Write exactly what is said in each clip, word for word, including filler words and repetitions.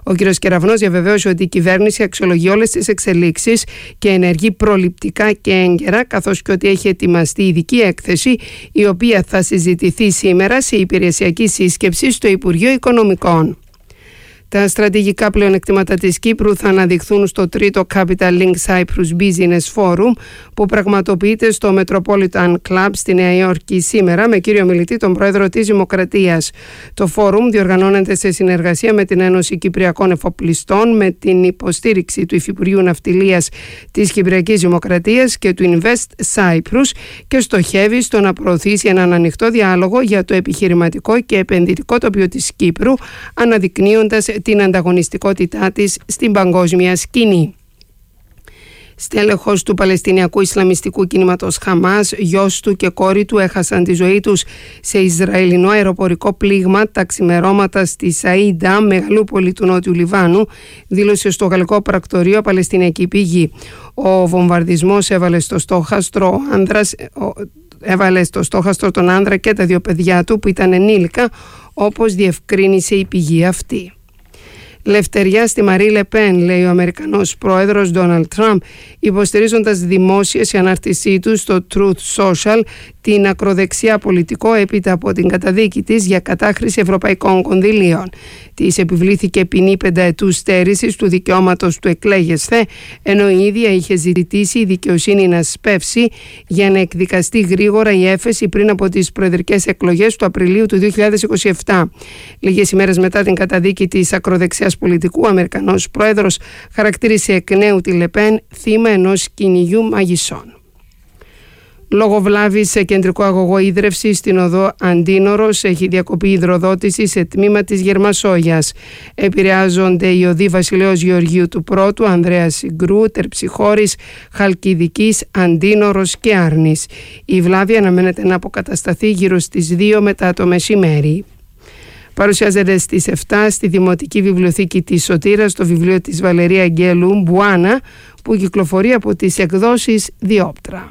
Ο κ. Κεραυνός διαβεβαίωσε ότι η κυβέρνηση αξιολογεί όλες τις εξελίξεις και ενεργεί προληπτικά και έγκαιρα, καθώς και ότι έχει ετοιμαστεί ειδική έκθεση, η οποία θα συζητηθεί σήμερα σε υπηρεσιακή σύσκεψη στο Υπουργείο Οικονομικών. Τα στρατηγικά πλεονεκτήματα της Κύπρου θα αναδειχθούν στο τρίτο Capital Link Cyprus Business Forum που πραγματοποιείται στο Metropolitan Club στη Νέα Υόρκη σήμερα με κύριο μιλητή τον Πρόεδρο της Δημοκρατίας. Το φόρουμ διοργανώνεται σε συνεργασία με την Ένωση Κυπριακών Εφοπλιστών με την υποστήριξη του Υφυπουργείου Ναυτιλίας της Κυπριακής Δημοκρατίας και του Invest Cyprus και στοχεύει στο να προωθήσει έναν ανοιχτό διάλογο για το επιχειρηματικό και επενδυτικό τοπίο της Κύπρου, αναδεικνύοντας την ανταγωνιστικότητά της στην παγκόσμια σκηνή. Στέλεχος του Παλαιστινιακού Ισλαμιστικού Κινήματος Χαμάς, γιος του και κόρη του έχασαν τη ζωή τους σε Ισραηλινό αεροπορικό πλήγμα τα ξημερώματα στη Σαΐντα, μεγαλούπολη του Νότιου Λιβάνου, δήλωσε στο γαλλικό πρακτορείο Παλαιστινιακή Πηγή. Ο βομβαρδισμός έβαλε στο στόχαστρο ο άνδρας, έβαλε στο στόχαστρο τον άνδρα και τα δύο παιδιά του που ήταν ενήλικα, όπως διευκρίνησε η πηγή αυτή. Λευτεριά στη Μαρί Λεπέν, λέει ο Αμερικανός πρόεδρος Ντόναλντ Τραμπ, υποστηρίζοντας δημόσια σε ανάρτησή του στο Truth Social την ακροδεξιά πολιτικό έπειτα από την καταδίκη της για κατάχρηση ευρωπαϊκών κονδυλίων. Της επιβλήθηκε ποινή πενταετούς στέρησης του δικαιώματος του εκλέγεσθε, ενώ η ίδια είχε ζητήσει η δικαιοσύνη να σπεύσει για να εκδικαστεί γρήγορα η έφεση πριν από τις προεδρικές εκλογές του Απριλίου του δύο χιλιάδες είκοσι επτά. Λίγες ημέρες μετά την καταδίκη της ακροδεξιάς πολιτικού, ο Αμερικανός πρόεδρος χαρακτήρισε εκ νέου τη Λεπέν θύμα ενός κυνηγιού μαγισσών. Λόγω βλάβης σε κεντρικό αγωγό ίδρευσης στην οδό Αντίνορος έχει διακοπεί η υδροδότηση σε τμήμα της Γερμασόγειας. Επηρεάζονται οι οδοί Βασιλέως Γεωργίου του Πρώτου, Ανδρέας Συγκρού, Τερψιχώρης, Χαλκιδικής, Αντίνορος και Άρνης. Η βλάβη αναμένεται να αποκατασταθεί γύρω στις δύο μετά το μεσημέρι. Παρουσιάζεται στις επτά στη Δημοτική Βιβλιοθήκη της Σωτήρας το βιβλίο της Βαλερία Αγγέλου «Μπουάνα» που κυκλοφορεί από τις εκδόσεις Διόπτρα.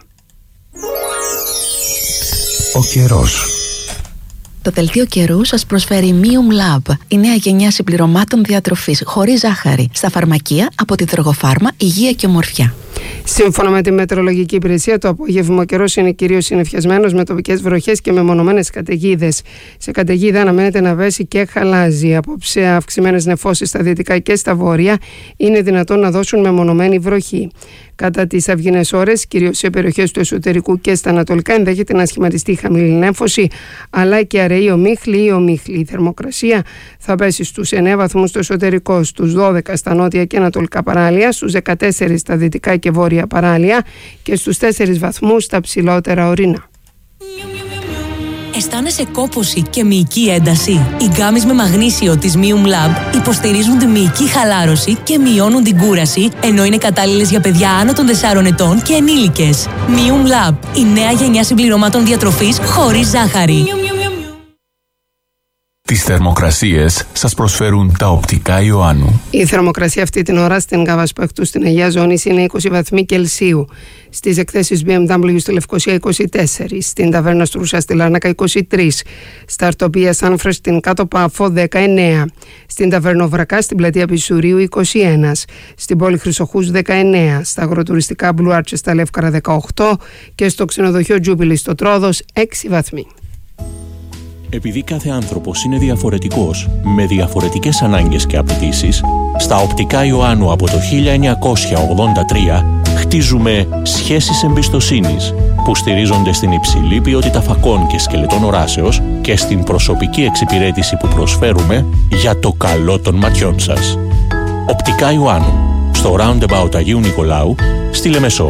Ο καιρός. Το δελτίο καιρού σας προσφέρει Mium Lab, η νέα γενιά συμπληρωμάτων διατροφής χωρίς ζάχαρη, στα φαρμακεία από τη Δρογοφάρμα, Υγεία και Ομορφιά. Σύμφωνα με τη μετεωρολογική υπηρεσία, το απόγευμα ο καιρός είναι κυρίως συννεφιασμένος με τοπικές βροχές και μεμονωμένες καταιγίδες. Σε καταιγίδα αναμένεται να βέσει και χαλάζει. Απόψε αυξημένες νεφώσεις στα δυτικά και στα βόρεια είναι δυνατόν να δώσουν μεμονωμένη βροχή. Κατά τις αυγινές ώρες, κυρίως σε περιοχές του εσωτερικού και στα ανατολικά, ενδέχεται να σχηματιστεί χαμηλή νέφωση, αλλά και αραιή ομίχλη ή ομίχλη. Η θερμοκρασία θα πέσει στους εννέα βαθμούς στο εσωτερικό, στους δώδεκα στα νότια και ανατολικά παράλια, στους δεκατέσσερα στα δυτικά και βόρεια παράλια και στους τέσσερις βαθμούς στα ψηλότερα ορεινά. Αισθάνεσαι κόπωση και μυϊκή ένταση? Οι γκάμεις με μαγνήσιο της Mium Lab υποστηρίζουν τη μυϊκή χαλάρωση και μειώνουν την κούραση, ενώ είναι κατάλληλες για παιδιά άνω των τεσσάρων ετών και ενήλικες. Mium Lab, η νέα γενιά συμπληρωμάτων διατροφής χωρίς ζάχαρη. Τις θερμοκρασίες σας προσφέρουν τα οπτικά Ιωάννου. Η θερμοκρασία αυτή την ώρα στην Καβασπέκτου στην Αγία Ζώνης είναι είκοσι βαθμοί Κελσίου. Στις εκθέσεις μπι εμ ντάμπλιου στη Λευκοσία είκοσι τέσσερα, στην Ταβέρνα Στρούσα στη Λάρνακα είκοσι τρία, στα Αρτοπία Σάνφρες στην Κάτω Πάφο δεκαεννέα, στην Ταβέρνο Βρακά στην Πλατεία Πισουρίου είκοσι ένα, στην Πόλη Χρυσοχούς δεκαεννέα, στα αγροτουριστικά Blue Arches στα Λεύκαρα δεκαοκτώ και στο ξενοδοχείο Τζούμπιλι στο Τρόδος έξι βαθμοί. Επειδή κάθε άνθρωπος είναι διαφορετικός, με διαφορετικές ανάγκες και απαιτήσεις, στα οπτικά Ιωάννου από το χίλια εννιακόσια ογδόντα τρία χτίζουμε σχέσεις εμπιστοσύνης που στηρίζονται στην υψηλή ποιότητα φακών και σκελετών οράσεως και στην προσωπική εξυπηρέτηση που προσφέρουμε για το καλό των ματιών σας. Οπτικά Ιωάννου, στο Roundabout Αγίου Νικολάου, στη Λεμεσό.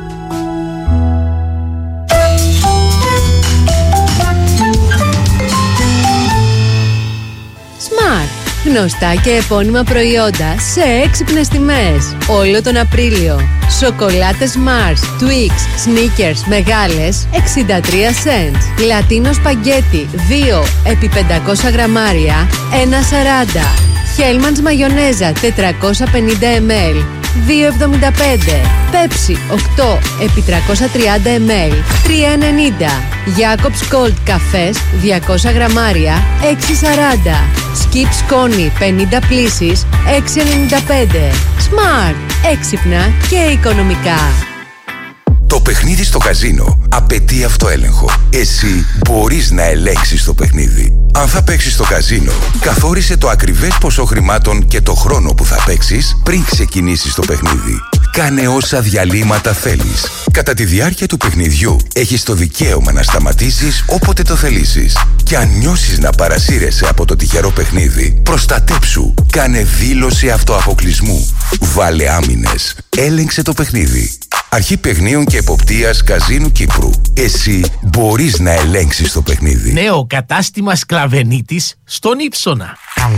Γνωστά και επώνυμα προϊόντα σε έξυπνες τιμές. Όλο τον Απρίλιο. Σοκολάτες Mars, Twix, Snickers μεγάλες εξήντα τρία cents. Λατίνο σπαγκέτι δύο επί πεντακόσια γραμμάρια ένα σαράντα. Hellmann's μαγιονέζα τετρακόσια πενήντα μιλιλίτρα δύο εβδομήντα πέντε. Πέψι οκτώ επί τριακόσια τριάντα μιλιλίτρα τρία ενενήντα. Jacobs Gold καφές διακόσια γραμμάρια έξι σαράντα. Skip σκόνη πενήντα πλύσεις έξι ενενήντα πέντε. Smart. Έξυπνα και οικονομικά. Το παιχνίδι στο καζίνο απαιτεί αυτοέλεγχο. Εσύ μπορείς να ελέγξεις το παιχνίδι. Αν θα παίξεις στο καζίνο, καθόρισε το ακριβές ποσό χρημάτων και το χρόνο που θα παίξεις πριν ξεκινήσεις το παιχνίδι. Κάνε όσα διαλύματα θέλεις. Κατά τη διάρκεια του παιχνιδιού έχεις το δικαίωμα να σταματήσεις όποτε το θελήσεις. Και αν νιώσεις να παρασύρεσαι από το τυχερό παιχνίδι, προστατέψου. Κάνε δήλωση αυτοαποκλεισμού. Βάλε άμυνες. Έλεγξε το παιχνίδι. Αρχή Παιχνίων και Εποπτείας Καζίνου Κύπρου. Εσύ μπορείς να ελέγξεις το παιχνίδι. Νέο κατάστημα Σκλαβενίτης στον Ύψονα.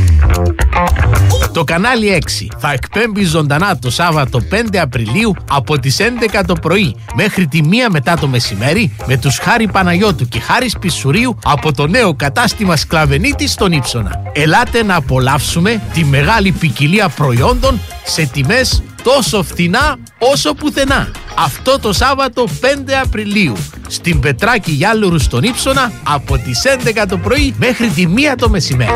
Το κανάλι έξι θα εκπέμπει ζωντανά το Σάββατο πέντε Απριλίου από τις έντεκα το πρωί μέχρι τη μία μετά το μεσημέρι με τους Χάρη Παναγιώτου και Χάρης Πισουρίου από το νέο κατάστημα Σκλαβενίτης στον Ύψονα. Ελάτε να απολαύσουμε τη μεγάλη ποικιλία προϊόντων σε τιμές τόσο φθηνά όσο πουθενά. Αυτό το Σάββατο πέντε Απριλίου στην Πετράκη Γιάλουρου στον Ύψονα από τις έντεκα το πρωί μέχρι τη μία το μεσημέρι.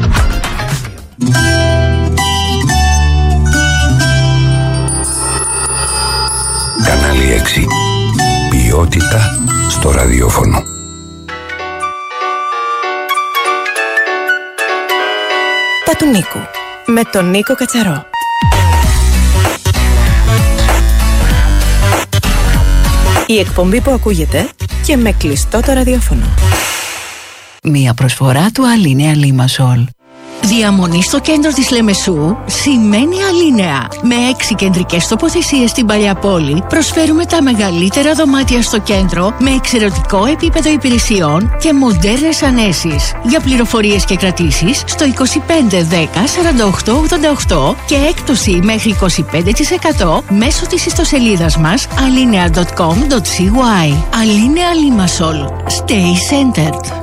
Κανάλι έξι. Ποιότητα στο ραδιόφωνο. Τα του Νίκου με τον Νίκο Κατσαρό. Η εκπομπή που ακούγεται και με κλειστό το ραδιόφωνο. Μία προσφορά του Αλίνεα Λίμασολ. Διαμονή στο κέντρο της Λεμεσού σημαίνει Αλίνεα. Με έξι κεντρικές τοποθεσίες στην Παλιά Πόλη προσφέρουμε τα μεγαλύτερα δωμάτια στο κέντρο με εξαιρετικό επίπεδο υπηρεσιών και μοντέρνες ανέσεις. Για πληροφορίες και κρατήσεις στο είκοσι πέντε δέκα σαράντα οκτώ ογδόντα οκτώ και έκπτωση μέχρι είκοσι πέντε τοις εκατό μέσω της ιστοσελίδας μας alinea τελεία com τελεία cy. Αλίνεα Λίμασολ. Stay centered.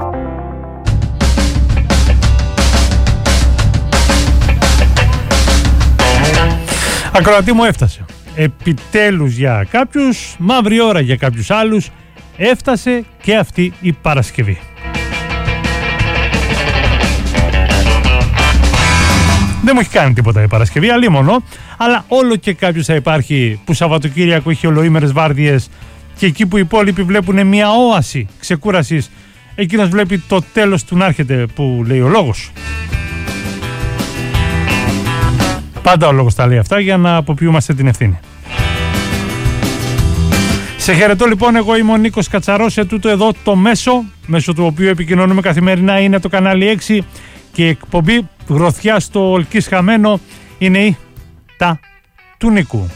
Ακροατή μου, έφτασε. Επιτέλους για κάποιους, μαύρη ώρα για κάποιους άλλους, έφτασε και αυτή η Παρασκευή. Δεν μου έχει κάνει τίποτα η Παρασκευή, αλίμονο, αλλά όλο και κάποιος θα υπάρχει που Σαββατοκύριακο έχει ολοήμερες βάρδιες και εκεί που οι υπόλοιποι βλέπουν μια όαση ξεκούρασης, εκείνος βλέπει το τέλος του να έρχεται, που λέει ο λόγος. Πάντα ο λόγος τα λέει αυτά για να αποποιούμαστε την ευθύνη. Σε χαιρετώ λοιπόν, εγώ είμαι ο Νίκος Κατσαρός, σε τούτο εδώ το μέσο, μέσω του οποίου επικοινωνούμε καθημερινά, είναι το κανάλι έξι και η εκπομπή γροθιά στο Ολκής Χαμένο είναι η Τα του Νίκου.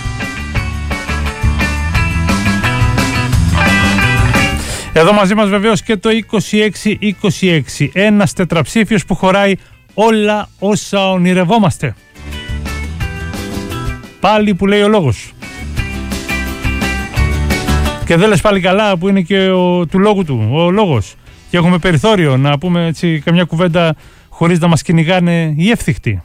Εδώ μαζί μας βεβαίως και το είκοσι έξι είκοσι έξι, ένας τετραψήφιος που χωράει όλα όσα ονειρευόμαστε. Πάλι που λέει ο λόγος. Και δεν λες πάλι καλά που είναι και ο, του λόγου του, ο λόγος. Και έχουμε περιθώριο να πούμε έτσι καμιά κουβέντα χωρίς να μας κυνηγάνε οι εύθυκτοι.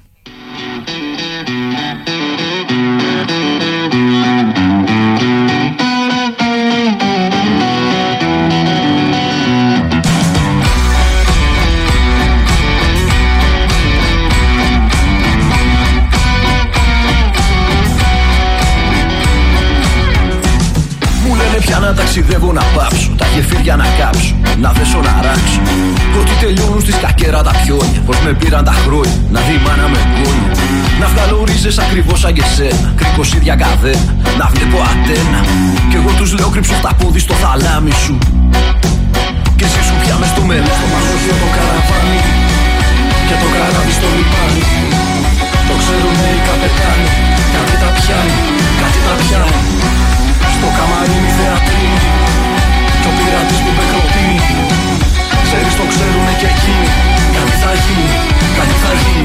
Να ταξιδεύω να πάψω, τα γεφύρια να κάψω, να δέσω να ράξω. Ότι τελειώνουν στη σκακέρα τα πιόνια, πως με πήραν τα χρόνια, να δει μάνα με γκόνια. Να βγάλω ρίζες ακριβώς σαν και σένα, κρικοσίδια καδένα, να βλέπω αντένα. Κι εγώ τους λέω κρύψω τα πόδι στο θαλάμι σου. Και εσύ σου πια μες στο μέλλον, στο μαγαζιό το καραβάνι και το καράβι στο λιπάνι. Το ξέρουνε οι καπετάνοι, κάτι τα πιάνει, κάτι τα πιάνει. Στο καμαρίνι θεατρίνι κι ο πειρατής που πεκροπίνει. Ξέρεις το ξέρουνε και εκείνοι, κάτι θα γίνει, κάτι θα γίνει.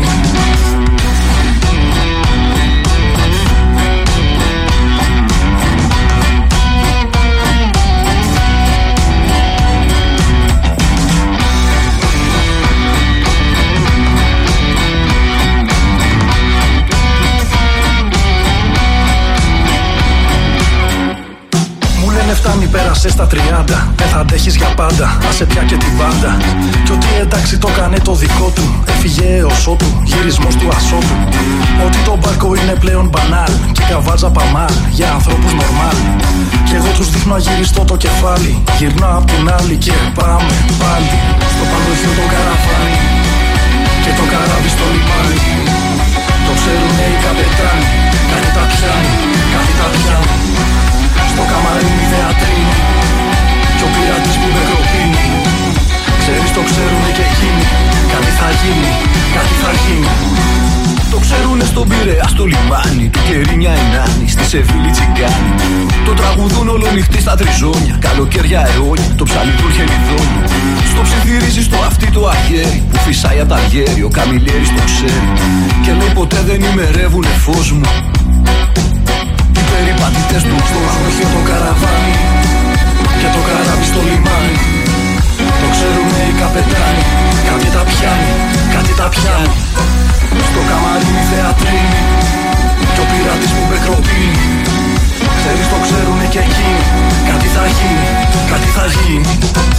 Μη πέρασες τα τριάντα, δεν θα αντέχεις για πάντα. Άσε πια και την πάντα. Κι ότι εντάξει το κάνε το δικό του. Έφυγε έως ότου, γυρισμός του ασώτου. Ότι το μπάρκο είναι πλέον μπανάλ. Και καβάζα παμάλ για ανθρώπους νορμάλ. Κι εγώ τους δείχνω αγυριστό το κεφάλι. Γυρνάω απ' την άλλη και πάμε πάλι. Στο πανδοχείο το καραβάνι και το καράβι στο λιμάνι. Το ξέρουνε οι καπετάνοι. Κάτι τα πιάνει, κάτι τα πιάνει. Στο καμαρίνι θεατρίνι κι ο πειρατής που με κροπίνει. Ξέρεις το ξέρουνε και εκείνοι. Κάτι θα γίνει, κάτι θα γίνει. Το ξέρουνε στον Πειραιά στο λιμάνι. Του Κερίνια η Νάνη, στη Σεβίλη τσιγκάνη. Το τραγουδούν όλο νυχτή στα τριζόνια. Καλοκαίρια αιώνια, το ψαλιδούρ χελιδόνια. Στο ψιθυρίζει στο αυτί το αγέρι που φυσάει απ' τα γέρι. Ο Καμιλιέρης το ξέρει και λέει ποτέ δεν ημερεύουνε φως μου. Οι περιπατητές του στο πανδοχείο το καραβάνι και το καράβι στο λιμάνι. Το ξέρουνε οι καπετάνοι. Κάτι τα πιάνει, κάτι τα πιάνει. Στο καμαρίνι θεατρίνι κι ο πειρατής που με κροπίνει. Ξέρεις το ξέρουνε και εκείνοι. Κάτι θα γίνει, κάτι θα γίνει.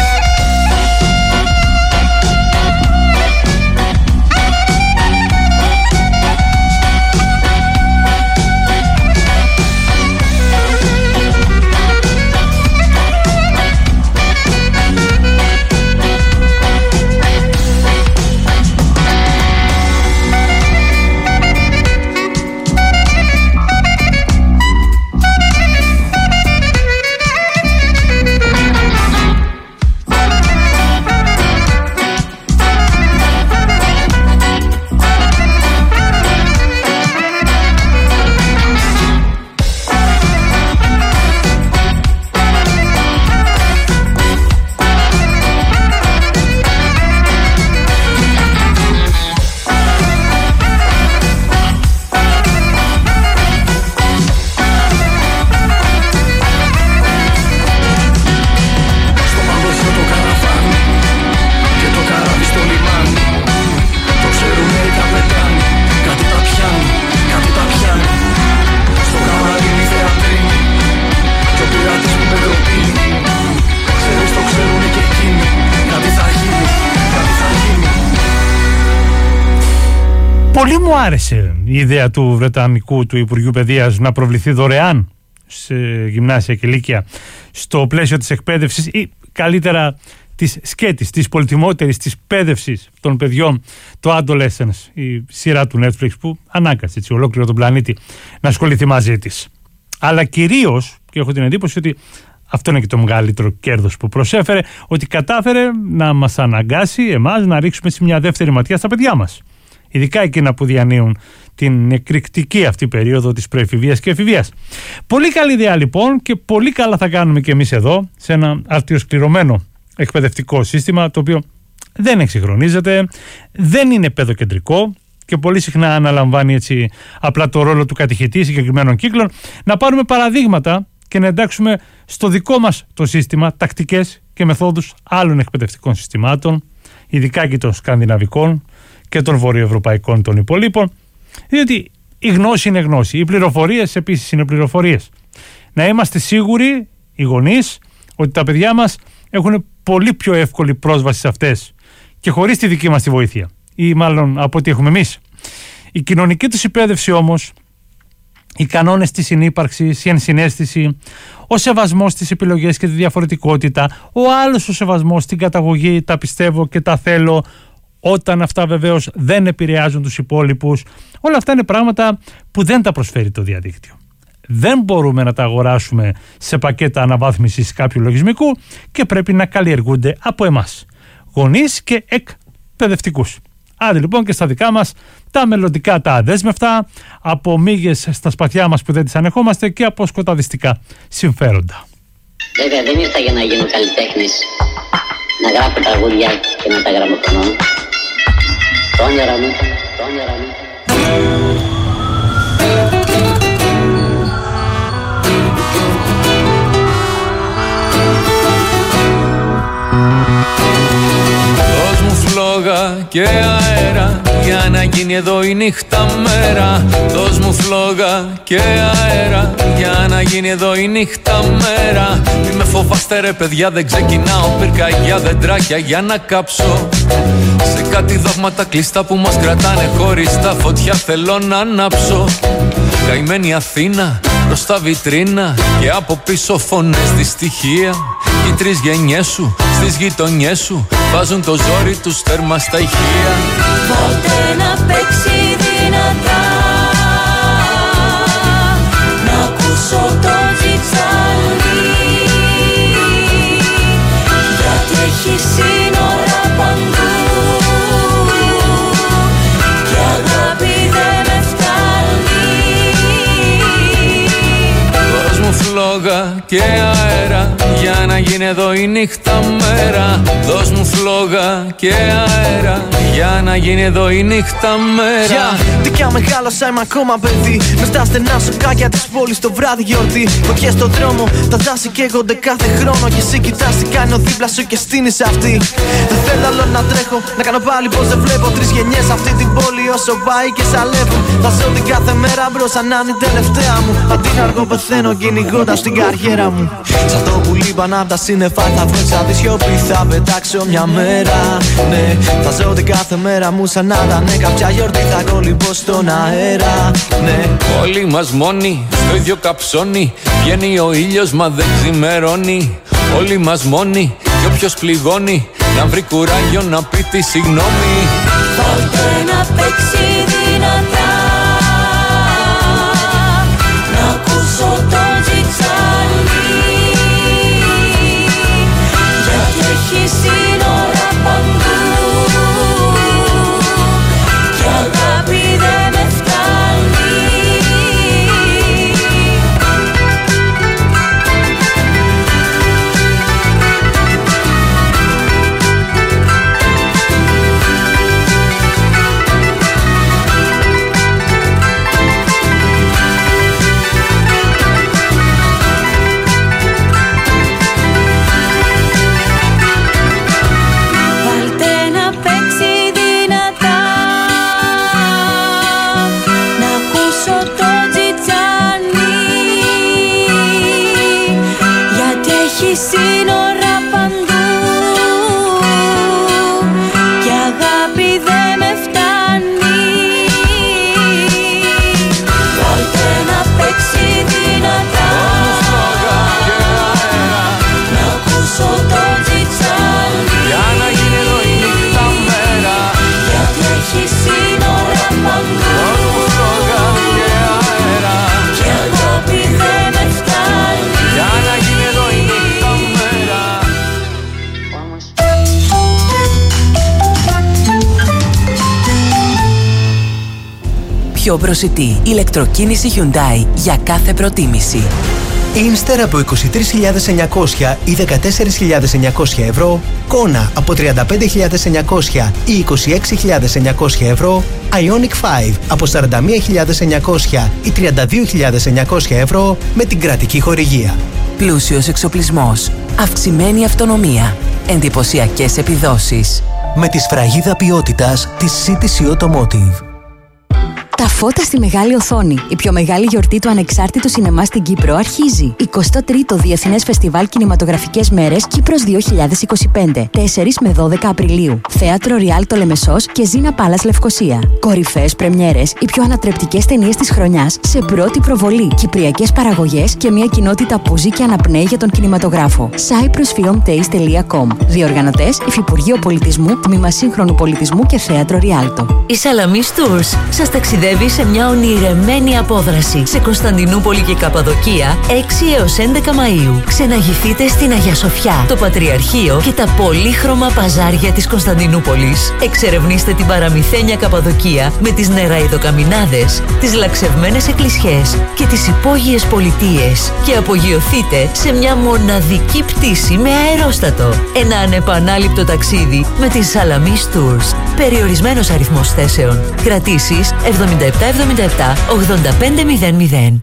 Πολύ μου άρεσε η ιδέα του Βρετανικού του Υπουργείου Παιδείας να προβληθεί δωρεάν σε γυμνάσια και λύκεια στο πλαίσιο της εκπαίδευσης ή καλύτερα της σκέτης, της πολυτιμότερης, της εκπαίδευσης των παιδιών, το Adolescence, η σειρά του Netflix που ανάγκασε έτσι, ολόκληρο τον πλανήτη να ασχοληθεί μαζί της. Αλλά κυρίως, και έχω την εντύπωση ότι αυτό είναι και το μεγαλύτερο κέρδος που προσέφερε, ότι κατάφερε να μας αναγκάσει εμάς να ρίξουμε σε μια δεύτερη ματιά στα παιδιά μας. Ειδικά εκείνα που διανύουν την εκρηκτική αυτή περίοδο της προεφηβείας και εφηβείας. Πολύ καλή ιδέα λοιπόν και πολύ καλά θα κάνουμε και εμείς εδώ σε ένα αρτιοσκληρωμένο εκπαιδευτικό σύστημα το οποίο δεν εξυγχρονίζεται, δεν είναι παιδοκεντρικό και πολύ συχνά αναλαμβάνει έτσι απλά το ρόλο του κατηχητή συγκεκριμένων κύκλων. Να πάρουμε παραδείγματα και να εντάξουμε στο δικό μας το σύστημα τακτικές και μεθόδους άλλων εκπαιδευτικών συστημάτων, ειδικά και των σκανδιναβικών και των βορειοευρωπαϊκών των υπολείπων, διότι η γνώση είναι γνώση, οι πληροφορίες επίσης είναι πληροφορίες. Να είμαστε σίγουροι, οι γονείς, ότι τα παιδιά μας έχουν πολύ πιο εύκολη πρόσβαση σε αυτές και χωρίς τη δική μας τη βοήθεια, ή μάλλον από ό,τι έχουμε εμείς. Η κοινωνική τους εκπαίδευση όμως, οι κανόνες της συνύπαρξης, η ενσυναίσθηση, ο σεβασμός στις επιλογές και τη διαφορετικότητα, ο άλλος ο σεβασμός στην καταγωγή, τα πιστεύω και τα θέλω, όταν αυτά βεβαίως δεν επηρεάζουν τους υπόλοιπους, όλα αυτά είναι πράγματα που δεν τα προσφέρει το διαδίκτυο. Δεν μπορούμε να τα αγοράσουμε σε πακέτα αναβάθμισης κάποιου λογισμικού και πρέπει να καλλιεργούνται από εμάς, γονείς και εκπαιδευτικούς. Άντε λοιπόν και στα δικά μας τα μελλοντικά, τα αδέσμευτα, από μύγες στα σπαθιά μας που δεν τις ανεχόμαστε και από σκοταδιστικά συμφέροντα. Βέβαια δεν ήρθα για να γίνω καλλιτέχνης, να γράφω τραγούδια και να τα γραμμοφωνώ. Το όνειρα μου, το όνειρα μου. Δώσ' μου φλόγα και αέρα για να γίνει εδώ η νύχτα μέρα. Δώσ' μου φλόγα και αέρα για να γίνει εδώ η νύχτα μέρα. Μη με φοβάστε ρε παιδιά, δεν ξεκινάω πυρκαγιά δεντράκια για να κάψω. Σε κάτι δόγματα κλειστά που μας κρατάνε χωριστά, φωτιά θέλω να ανάψω. Καημένη Αθήνα, μπροστά βιτρίνα και από πίσω φωνές δυστυχία. Οι τρεις γενιές σου, στις γειτονιές σου, βάζουν το ζόρι τους τέρμα στα ηχεία. Βάλτε να παίξει δυνατά, να ακούσω το τζιτσάλι, γιατί έχει σύνορα παντού και αγάπη δεν με φτάνει. Δώσ' μου φλόγα και αέρα για να γίνει εδώ η νύχτα μέρα. Δώσ' μου φλόγα και αέρα για να γίνει εδώ η νύχτα μέρα. Yeah, τι κι αν μεγάλωσα είμαι ακόμα παιδί. Μες στα στενά σοκάκια της πόλης το βράδυ γιορτή. Φωτιές στον δρόμο, τα δάση καίγονται κάθε χρόνο. Και εσύ κοιτάς τι κάνει ο δίπλα σου και στείνεις αυτή. Δεν θέλω άλλο να τρέχω, να κάνω πάλι πως δεν βλέπω. Τρεις γενιές αυτή την πόλη όσο πάει και σαλεύουν. Θα ζω την κάθε μέρα μπρος σαν να είναι η τελευταία μου. Αντί να αργό πεθαίνω κυνηγώντας την καριέρα μου. Σαν το πουλί πάνω απ' τα σύννεφα θα βγω σαν τη σιωπή. Θα πετάξω μια μέρα, ναι. Θα ζω την κάθε μέρα μου σαν να ήταν κάποια γιορτή. Θα κολυμπώ στον αέρα, ναι. Όλοι μας μόνοι, στο ίδιο καψόνι. Βγαίνει ο ήλιος μα δεν ξημερώνει. Όλοι μας μόνοι κι όποιος πληγώνει να βρει κουράγιο να πει τη συγγνώμη. Βάλτε να παίξει δυνατά, να ακούσω το τζιτσάλι, γιατί έχει σύνορα παντού και αγάπη δεν με φτάνει. Σύνορα παντού και αγάπη δεν με φτάνει. Βάλτε να παίξει δυνατά, να ακούσω το τζιτσάλι, για να γίνει εδώ η νύχτα μέρα, γιατί έχει σύνορα παντού και αγάπη δεν με φτάνει. Για να γίνει εδώ η νύχτα. Πιο προσιτή ηλεκτροκίνηση Hyundai για κάθε προτίμηση. Ίνστερ από είκοσι τρεις χιλιάδες εννιακόσια ή δεκατέσσερις χιλιάδες εννιακόσια ευρώ, Kona από τριάντα πέντε χιλιάδες εννιακόσια ή είκοσι έξι χιλιάδες εννιακόσια ευρώ, Ioniq πέντε από σαράντα μία χιλιάδες εννιακόσια ή τριάντα δύο χιλιάδες εννιακόσια ευρώ με την κρατική χορηγία. Πλούσιος εξοπλισμός, αυξημένη αυτονομία, εντυπωσιακές επιδόσεις. Με τη σφραγίδα ποιότητας της σι τι σι Automotive. Τα φώτα στη μεγάλη οθόνη. Η πιο μεγάλη γιορτή του ανεξάρτητου σινεμά στην Κύπρο αρχίζει. εικοστό τρίτο Διεθνές Φεστιβάλ Κινηματογραφικές Μέρες Κύπρος δύο χιλιάδες είκοσι πέντε. τέσσερις με δώδεκα Απριλίου. Θέατρο Ριάλτο Λεμεσός και Ζήνα Πάλας Λευκοσία. Κορυφαίες πρεμιέρες, οι πιο ανατρεπτικές ταινίες της χρονιάς σε πρώτη προβολή. Κυπριακές παραγωγές και μια κοινότητα που ζει και αναπνέει για τον κινηματογράφο. cyprus film taste τελεία com. Διοργανωτές Υφυπουργείο Πολιτισμού, Τμήμα Σύγχρονου Πολιτισμού και Θέατρο Ριάλτο. Η Σαλαμίς Tours σας ταξιδεύει σε μια ονειρεμένη απόδραση σε Κωνσταντινούπολη και Καπαδοκία έξι έως έντεκα Μαΐου. Ξεναγηθείτε στην Αγία Σοφιά, το Πατριαρχείο και τα πολύχρωμα παζάρια της Κωνσταντινούπολης. Εξερευνήστε την παραμυθένια Καπαδοκία με τις νεραϊδοκαμινάδες, τις λαξευμένες εκκλησιές και τις υπόγειες πολιτείες και απογειωθείτε σε μια μοναδική πτήση με αερόστατο. Ένα ανεπανάληπτο ταξίδι με τη Σαλαμίς Tours. Περιορισμένος αριθμός θέσεων. Κρατήσεις εβδομήντα επτά εβδομήντα επτά ογδόντα πέντε μηδέν μηδέν.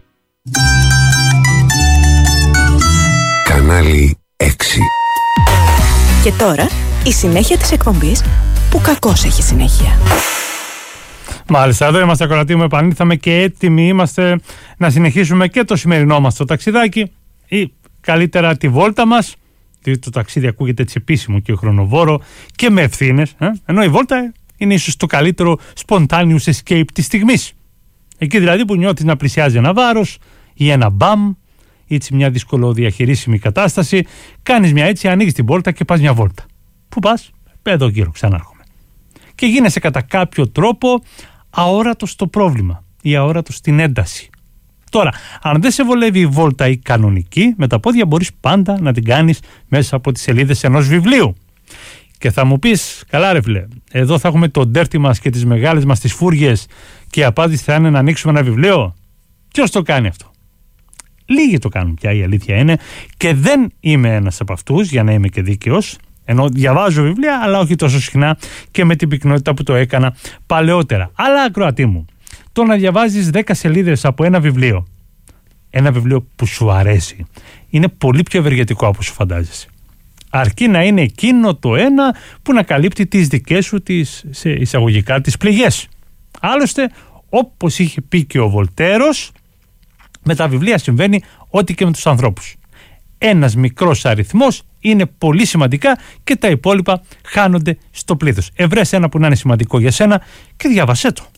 Κανάλι έξι. Και τώρα η συνέχεια της εκπομπής που κακώς έχει συνέχεια. Μάλιστα, εδώ είμαστε ακροατοί μου, επανήλθαμε και έτοιμοι είμαστε να συνεχίσουμε και το σημερινό μας το ταξιδάκι ή καλύτερα τη βόλτα μας, διότι το ταξίδι ακούγεται έτσι επίσημο και χρονοβόρο και με ευθύνες, ε? ενώ η βόλτα είναι ίσως το καλύτερο spontaneous escape της στιγμής. Εκεί δηλαδή που νιώθεις να πλησιάζει ένα βάρος ή ένα μπαμ, έτσι μια δύσκολο διαχειρίσιμη κατάσταση, κάνεις μια έτσι, ανοίγεις την πόρτα και πας μια βόλτα. Πού πας? Εδώ γύρω, ξανάρχομαι. Και γίνεσαι κατά κάποιο τρόπο αόρατος στο πρόβλημα ή αόρατος στην ένταση. Τώρα, αν δεν σε βολεύει η βόλτα η κανονική, με τα πόδια μπορείς πάντα να την κάνεις μέσα από τις σελίδες ενός βιβλίου. Και θα μου πεις, καλά ρε φίλε, εδώ θα έχουμε το ντέρτι μας και τις μεγάλες μας τις φούριες και η απάντηση θα είναι να ανοίξουμε ένα βιβλίο. Ποιος το κάνει αυτό? Λίγοι το κάνουν πια, η αλήθεια είναι, και δεν είμαι ένας από αυτούς, για να είμαι και δίκαιος, ενώ διαβάζω βιβλία, αλλά όχι τόσο συχνά και με την πυκνότητα που το έκανα παλαιότερα. Αλλά ακροατή μου, το να διαβάζεις δέκα σελίδες από ένα βιβλίο, ένα βιβλίο που σου αρέσει, είναι πολύ πιο ευεργετικό από όσο φαντάζεσαι. Αρκεί να είναι εκείνο το ένα που να καλύπτει τις δικές σου, τις, σε εισαγωγικά, τις πληγές. Άλλωστε, όπως είχε πει και ο Βολτέρος, με τα βιβλία συμβαίνει ό,τι και με τους ανθρώπους. Ένας μικρός αριθμός είναι πολύ σημαντικά και τα υπόλοιπα χάνονται στο πλήθος. Ευρες ένα που να είναι σημαντικό για σένα και διάβασέ το.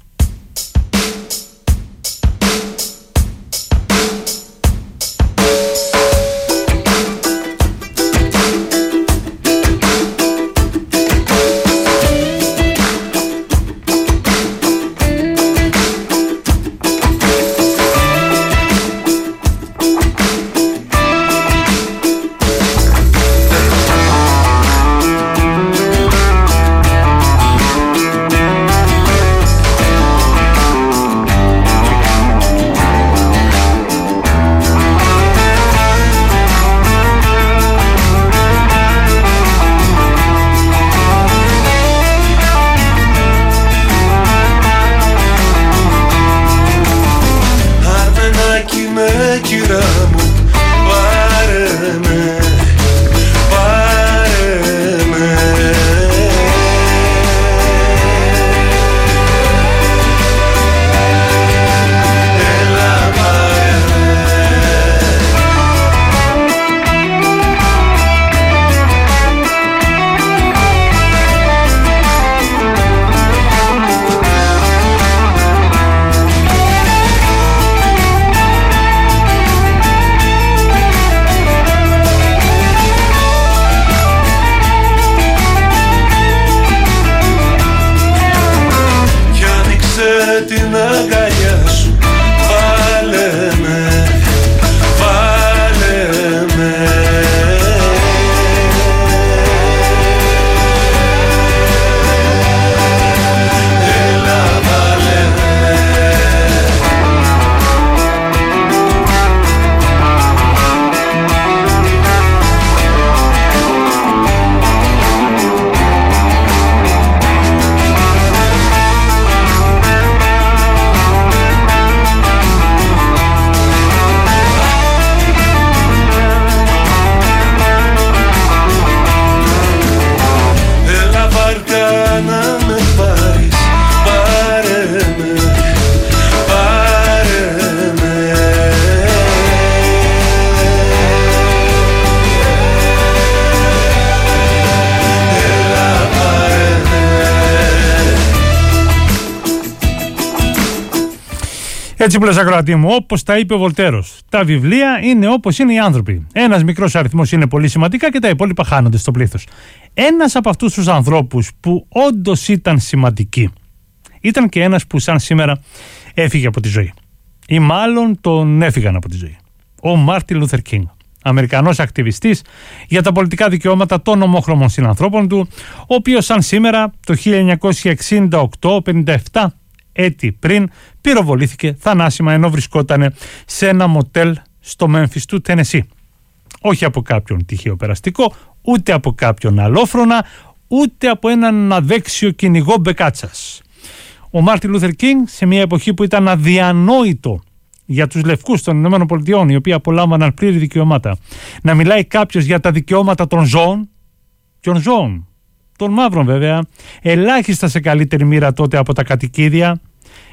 Έτσι που λες ακροατή μου, όπως τα είπε ο Βολτέρος, τα βιβλία είναι όπως είναι οι άνθρωποι. Ένας μικρός αριθμός είναι πολύ σημαντικά και τα υπόλοιπα χάνονται στο πλήθος. Ένας από αυτούς τους ανθρώπους που όντως ήταν σημαντικοί ήταν και ένας που σαν σήμερα έφυγε από τη ζωή. Ή μάλλον τον έφυγαν από τη ζωή. Ο Μάρτιν Λούθερ Κίνγκ. Αμερικανός ακτιβιστής για τα πολιτικά δικαιώματα των ομόχρωμων συνανθρώπων του, ο οποίος σαν σήμερα το χίλια εννιακόσια εξήντα οκτώ, πενήντα επτά έτη πριν, πυροβολήθηκε θανάσιμα ενώ βρισκόταν σε ένα μοτέλ στο Μέμφις του Τενεσί. Όχι από κάποιον τυχαίο περαστικό, ούτε από κάποιον αλόφρονα, ούτε από έναν αδέξιο κυνηγό μπεκάτσας. Ο Μάρτιν Λούθερ Κίνγκ, σε μια εποχή που ήταν αδιανόητο για τους λευκούς των ΗΠΑ, οι οποίοι απολάμβαναν πλήρη δικαιώματα, να μιλάει κάποιος για τα δικαιώματα των ζώων, ποιων ζώων, των μαύρων βέβαια, ελάχιστα σε καλύτερη μοίρα τότε από τα κατοικίδια,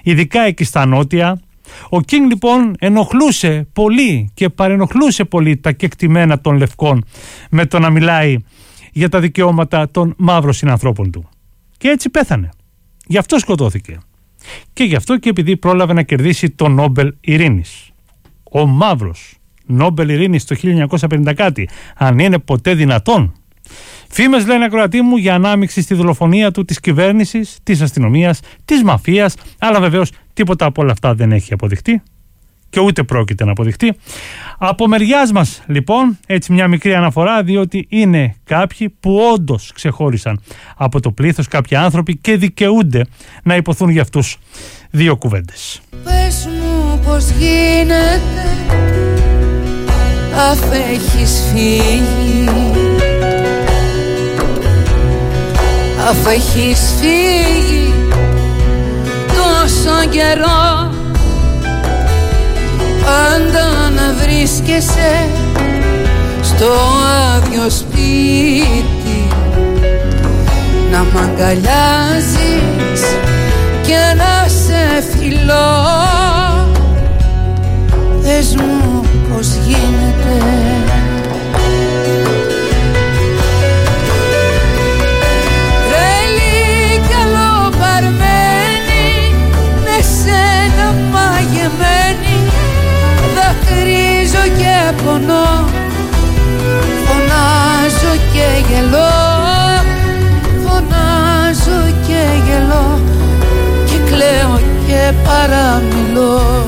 ειδικά εκεί στα νότια. Ο Κίνγκ λοιπόν ενοχλούσε πολύ και παρενοχλούσε πολύ τα κεκτημένα των λευκών με το να μιλάει για τα δικαιώματα των μαύρων συνανθρώπων του. Και έτσι πέθανε. Γι' αυτό σκοτώθηκε. Και γι' αυτό και επειδή πρόλαβε να κερδίσει το Νόμπελ Ειρήνης. Ο μαύρος Νόμπελ Ειρήνης το χίλια εννιακόσια πενήντα κάτι, αν είναι ποτέ δυνατόν. Φήμες λένε, ακροατή μου, για ανάμειξη στη δολοφονία του της κυβέρνησης, της αστυνομίας, της μαφίας, αλλά βεβαίως τίποτα από όλα αυτά δεν έχει αποδειχτεί και ούτε πρόκειται να αποδειχτεί. Από μεριάς μας λοιπόν, έτσι μια μικρή αναφορά, διότι είναι κάποιοι που όντως ξεχώρισαν από το πλήθος, κάποιοι άνθρωποι, και δικαιούνται να υποθούν για αυτούς δύο κουβέντες. Πες μου πως γίνεται αφ' έχεις φύγει, αφ' έχεις φύγει τόσο καιρό, πάντα να βρίσκεσαι στο άδειο σπίτι, να μ' αγκαλιάζεις και να σε φιλώ. Πες μου πως γίνεται. Τρελή κι αλλοπαρμένη, με σένα μαγεμένη, δακρύζω και πονώ, φωνάζω και γελώ, φωνάζω και γελώ και κλαίω και παραμιλώ.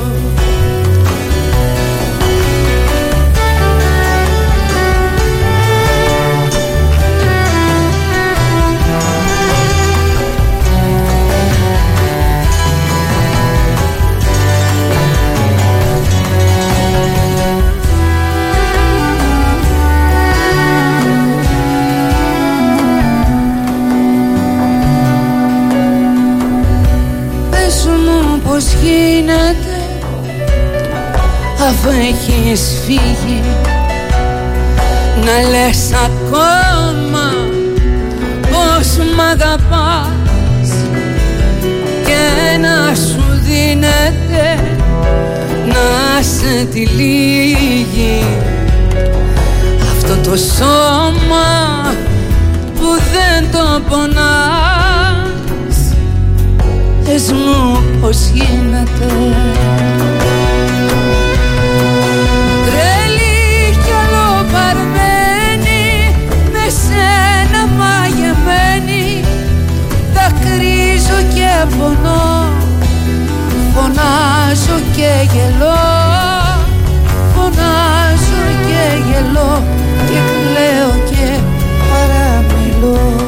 Πώς γίνεται αφού έχεις φύγει, να λες ακόμα πως μ' αγαπάς και να σου δίνεται να σε τυλίγει αυτό το σώμα που δεν το πονάς. Πες μου πως γίνεται. Τρελή κι αλλοπαρμένη, με σένα μαγεμένη, δακρύζω και πονώ, φωνάζω και γελώ, φωνάζω και γελώ και κλαίω και παραμιλώ.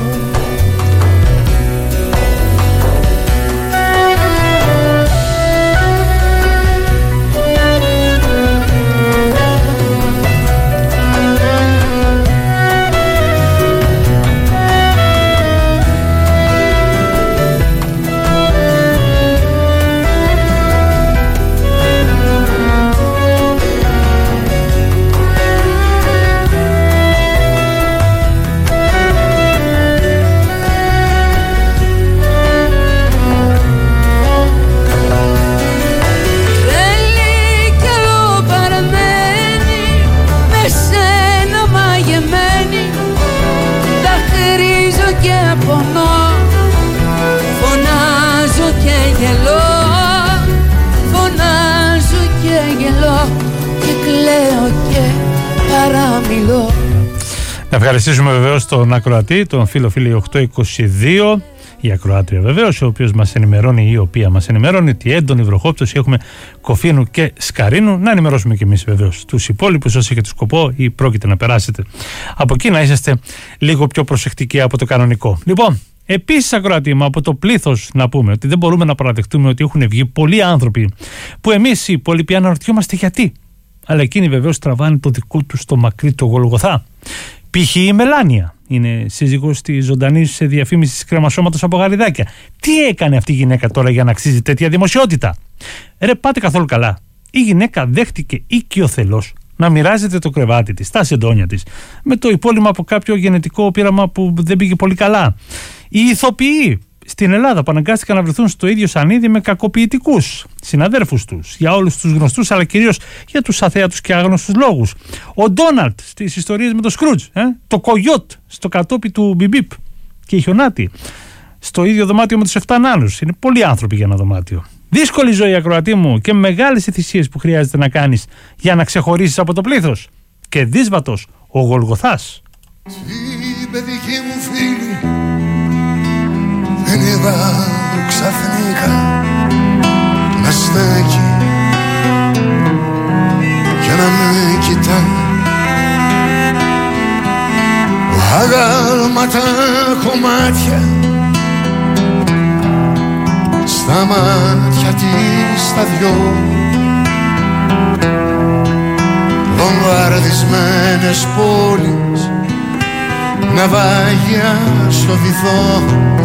Να ευχαριστήσουμε βεβαίως τον ακροατή, τον φίλο φίλη οκτώ είκοσι δύο, η ακροάτρια βεβαίως, ο οποίος μας ενημερώνει ή η οποία μας ενημερώνει ότι έντονη βροχόπτωση έχουμε Κοφίνου και Σκαρίνου. Να ενημερώσουμε και εμείς βεβαίως τους υπόλοιπους όσοι έχετε σκοπό ή πρόκειται να περάσετε από εκεί, να είσαστε λίγο πιο προσεκτικοί από το κανονικό. Λοιπόν, επίσης ακροατή μου, από το πλήθος να πούμε ότι δεν μπορούμε να παραδεχτούμε ότι έχουν βγει πολλοί άνθρωποι που εμείς οι υπόλοιποι αναρωτιόμαστε γιατί. Αλλά εκείνοι βεβαίως τραβάνε το δικό τους το μακρύ το Γολγοθά. Π.χ. η Μελάνια είναι σύζυγος της ζωντανής διαφήμισης κρεμασώματος από γαριδάκια. Τι έκανε αυτή η γυναίκα τώρα για να αξίζει τέτοια δημοσιότητα? Ρε, πάτε καθόλου καλά. Η γυναίκα δέχτηκε οικειοθελώς να μοιράζεται το κρεβάτι της, τα σεντόνια της, με το υπόλοιπο από κάποιο γενετικό πείραμα που δεν πήγε πολύ καλά. Οι ηθοποιοί στην Ελλάδα που αναγκάστηκαν να βρεθούν στο ίδιο σανίδι με κακοποιητικούς συναδέρφους τους, για όλους τους γνωστούς αλλά κυρίως για τους αθέατους και άγνωστους λόγους. Ο Ντόναλτ στις ιστορίες με το Σκρούτζ, ε? το Κογιότ στο κατόπι του Μπιμπίπ και η Χιονάτη στο ίδιο δωμάτιο με τους εφτά νάνους. Είναι πολλοί άνθρωποι για ένα δωμάτιο. Δύσκολη ζωή, ακροατή μου, και μεγάλες οι θυσίες που χρειάζεται να κάνεις για να ξεχωρίσεις από το πλήθος. Και δύσβατος ο Γολγοθάς. Η παιδική μου φίλη δεν είδα ξαφνικά να στέκει και να με κοιτά. Αγάλματα κομμάτια στα μάτια της τα δυο, βομβαρδισμένες πόλεις, ναυάγια στο βυθό.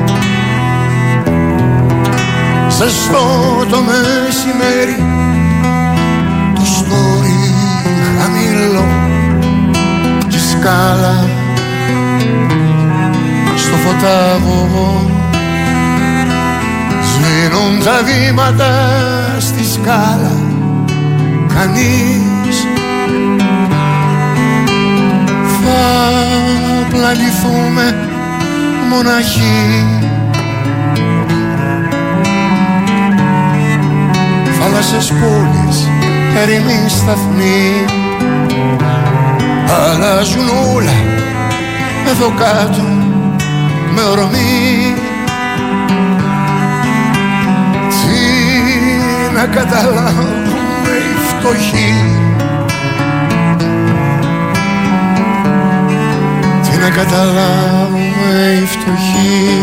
Ζεστό το μεσημέρι, το στόρι χαμηλό κι η σκάλα στο φωτάγωγο. Σβήνουν τα βήματα στη σκάλα, κανείς. Θα πλανηθούμε μοναχοί, θάλασσες πόλεις, ερημοί σταθμοί. Αλλάζουν όλα εδώ κάτω με ορμή. Τι να καταλάβουμε οι φτωχοί, τι να καταλάβουμε οι φτωχοί.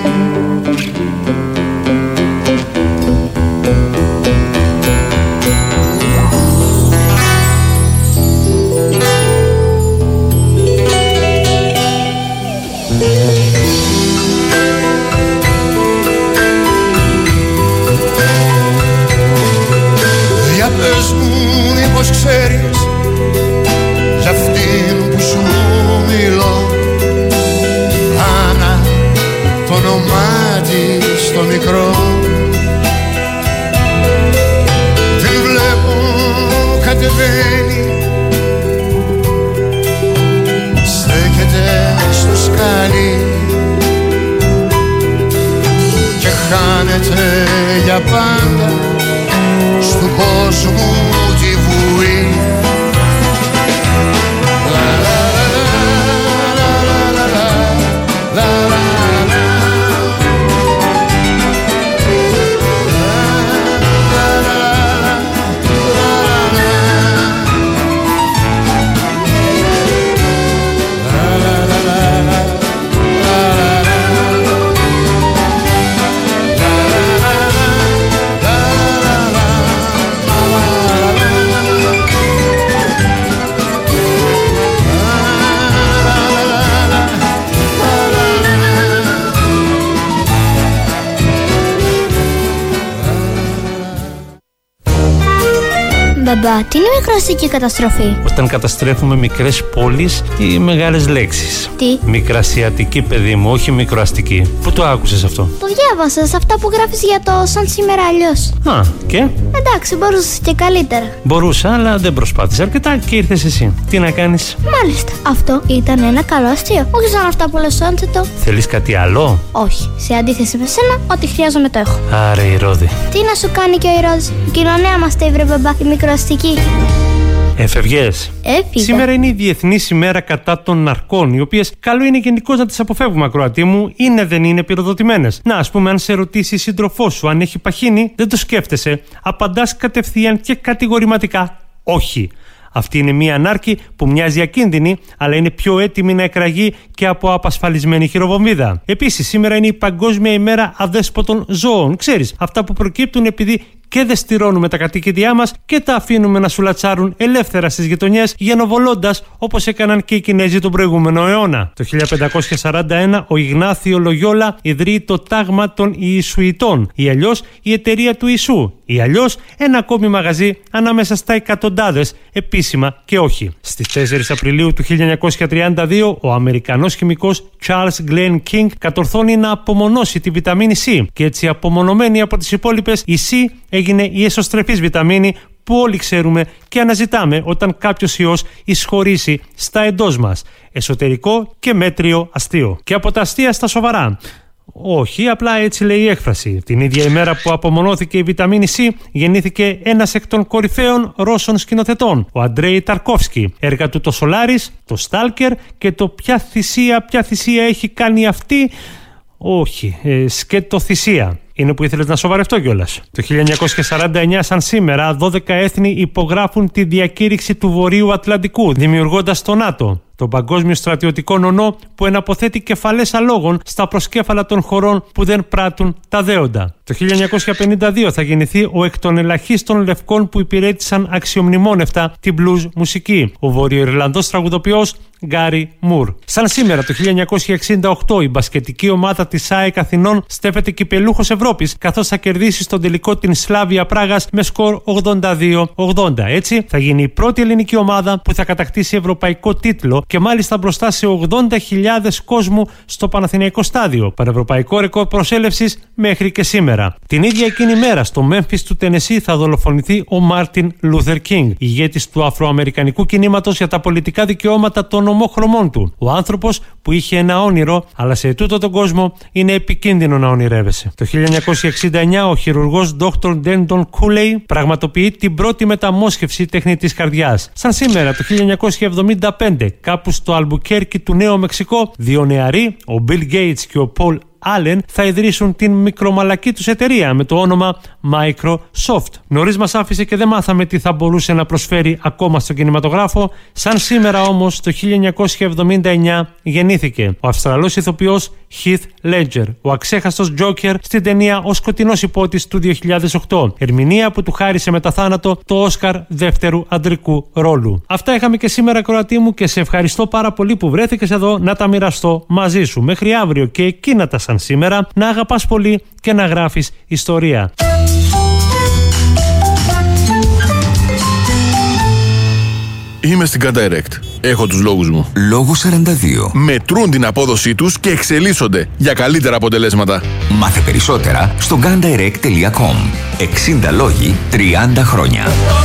Πες μου μήπως ξέρεις για αυτήν που σου μιλώ, Άννα το όνομά της το μικρό. Την βλέπω κατεβαίνει, στέκεται στο σκάλι και χάνεται για πάντα του κόσμου τη βουή. Μπαμπά, τι είναι μικροαστική καταστροφή? Όταν καταστρέφουμε μικρές πόλεις ή μεγάλες λέξεις. Τι? Μικρασιατική, παιδί μου, όχι μικροαστική. Πού το άκουσες αυτό? Το διάβασα σε αυτά που γράφεις για το σαν σήμερα αλλιώς. Α, και? Εντάξει, μπορούσες και καλύτερα. Μπορούσα, αλλά δεν προσπάθησα αρκετά και ήρθες εσύ. Τι να κάνεις? Μάλιστα. Αυτό ήταν ένα καλό αστείο. Όχι σαν αυτά που λες άνθετο. Θέλεις κάτι άλλο? Όχι. Σε αντίθεση με σένα, ό,τι χρειάζομαι το έχω. Άρα η Ρόδη. Τι να σου κάνει και ο Ηρώδης? Η κοινωνία μας τα ήβρε, μπαμπά, η μικροαστική. Έφευγες. Έφυγα. Σήμερα είναι η Διεθνής ημέρα κατά των ναρκών, οι οποίες καλό είναι γενικώς να τις αποφεύγουμε, ακροατή μου, είναι δεν είναι πυροδοτημένες. Να, ας πούμε, αν σε ρωτήσει η σύντροφός σου αν έχει παχύνει, δεν το σκέφτεσαι. Απαντάς κατευθείαν και κατηγορηματικά όχι. Αυτή είναι μια ανάρκη που μοιάζει ακίνδυνη, αλλά είναι πιο έτοιμη να εκραγεί και από απασφαλισμένη χειροβομβίδα. Επίσης, σήμερα είναι η Παγκόσμια ημέρα αδέσποτων ζώων. Ξέρεις, αυτά που προκύπτουν επειδή και δεν στηρώνουμε τα κατοικίδια μας και τα αφήνουμε να σουλατσάρουν ελεύθερα στις γειτονιές, γενοβολώντας όπως έκαναν και οι Κινέζοι τον προηγούμενο αιώνα. Το χίλια πεντακόσια σαράντα ένα ο Ιγνάθιο Λογιόλα ιδρύει το τάγμα των Ιησουητών, ή αλλιώς η εταιρεία του Ιησού, ή αλλιώς ένα ακόμη μαγαζί ανάμεσα στα εκατοντάδες επίσημα και όχι. Στις τέσσερις Απριλίου του χίλια εννιακόσια τριάντα δύο ο Αμερικανός χημικός Charles Glenn King κατορθώνει να απομονώσει τη βιταμίνη C και έτσι απομονωμένη από τις υπόλοιπες η C έγινε η εσωστρεφής βιταμίνη που όλοι ξέρουμε και αναζητάμε όταν κάποιος ιός εισχωρήσει στα εντός μας. Εσωτερικό και μέτριο αστείο. Και από τα αστεία στα σοβαρά. Όχι, απλά έτσι λέει η έκφραση. Την ίδια ημέρα που απομονώθηκε η βιταμίνη C, γεννήθηκε ένας εκ των κορυφαίων Ρώσων σκηνοθετών, ο Αντρέι Ταρκόφσκι. Έργα του το Solaris, το Stalker και το Ποια θυσία, ποια θυσία έχει κάνει αυτή. Όχι, ε, σκετοθυσία. Είναι που ήθελες να σοβαρευτώ κιόλας. Το χίλια εννιακόσια σαράντα εννιά, σαν σήμερα, δώδεκα έθνη υπογράφουν τη διακήρυξη του Βορείου Ατλαντικού, δημιουργώντας το ΝΑΤΟ, τον παγκόσμιο στρατιωτικό νονό που εναποθέτει κεφαλές αλόγων στα προσκέφαλα των χωρών που δεν πράττουν τα δέοντα. Το χίλια εννιακόσια πενήντα δύο θα γεννηθεί ο εκ των ελαχίστων λευκών που υπηρέτησαν αξιομνημόνευτα την blues μουσική, ο Βορειοϊρλανδός τραγουδοποιός Γκάρι Μουρ. Σαν σήμερα το χίλια εννιακόσια εξήντα οκτώ η μπασκετική ομάδα της ΑΕΚ Αθηνών στέφεται κυπελούχος Ευρώπης, καθώς θα κερδίσει στον τελικό την Σλάβια Πράγας με σκορ ογδόντα δύο ογδόντα. Έτσι θα γίνει η πρώτη ελληνική ομάδα που θα κατακτήσει ευρωπαϊκό τίτλο και μάλιστα μπροστά σε ογδόντα χιλιάδες κόσμου στο Παναθηναϊκό στάδιο, παρευρωπαϊκό ρεκόρ προσέλευσης μέχρι και σήμερα. Την ίδια εκείνη μέρα στο Μέμφις του Τενεσί θα δολοφονηθεί ο Μάρτιν Λούθερ Κίνγκ, ηγέτης του αφροαμερικανικού κινήματος για τα πολιτικά δικαιώματα των ομόχρωμών του. Ο άνθρωπος που είχε ένα όνειρο, αλλά σε τούτο τον κόσμο είναι επικίνδυνο να ονειρεύεσαι. Το χίλια εννιακόσια εξήντα εννιά ο χειρουργός ντόκτορ Ντέντον Κούλεϊ πραγματοποιεί την πρώτη μεταμόσχευση τεχνητής καρδιάς. Σαν σήμερα το χίλια εννιακόσια εβδομήντα πέντε, κάπου στο Αλμπουκέρκι του Νέο Μεξικό, δύο νεαροί, ο Bill Gates και ο Paul Allen, θα ιδρύσουν την μικρομαλακή τους εταιρεία με το όνομα Microsoft. Νωρίς μας άφησε και δεν μάθαμε τι θα μπορούσε να προσφέρει ακόμα στον κινηματογράφο. Σαν σήμερα όμως το χίλια εννιακόσια εβδομήντα εννιά γεννήθηκε ο Αυστραλός ηθοποιός Heath Ledger, ο αξέχαστος Joker στην ταινία «Ο σκοτεινός υπότης» του δύο χιλιάδες οκτώ, ερμηνεία που του χάρισε μετά θάνατο το Όσκαρ δεύτερου αντρικού ρόλου. Αυτά είχαμε και σήμερα, Κροατή μου, και σε ευχαριστώ πάρα πολύ που βρέθηκες εδώ να τα μοιραστώ μαζί σου. Μέχρι αύριο και εκείνα τα σαν σήμερα, να αγαπάς πολύ και να γράφεις ιστορία. Είμαι στην Gun Direct. Έχω τους λόγους μου. Λόγος σαράντα δύο. Μετρούν την απόδοσή τους και εξελίσσονται για καλύτερα αποτελέσματα. Μάθε περισσότερα στο gun direct τελεία com. εξήντα λόγοι, τριάντα χρόνια.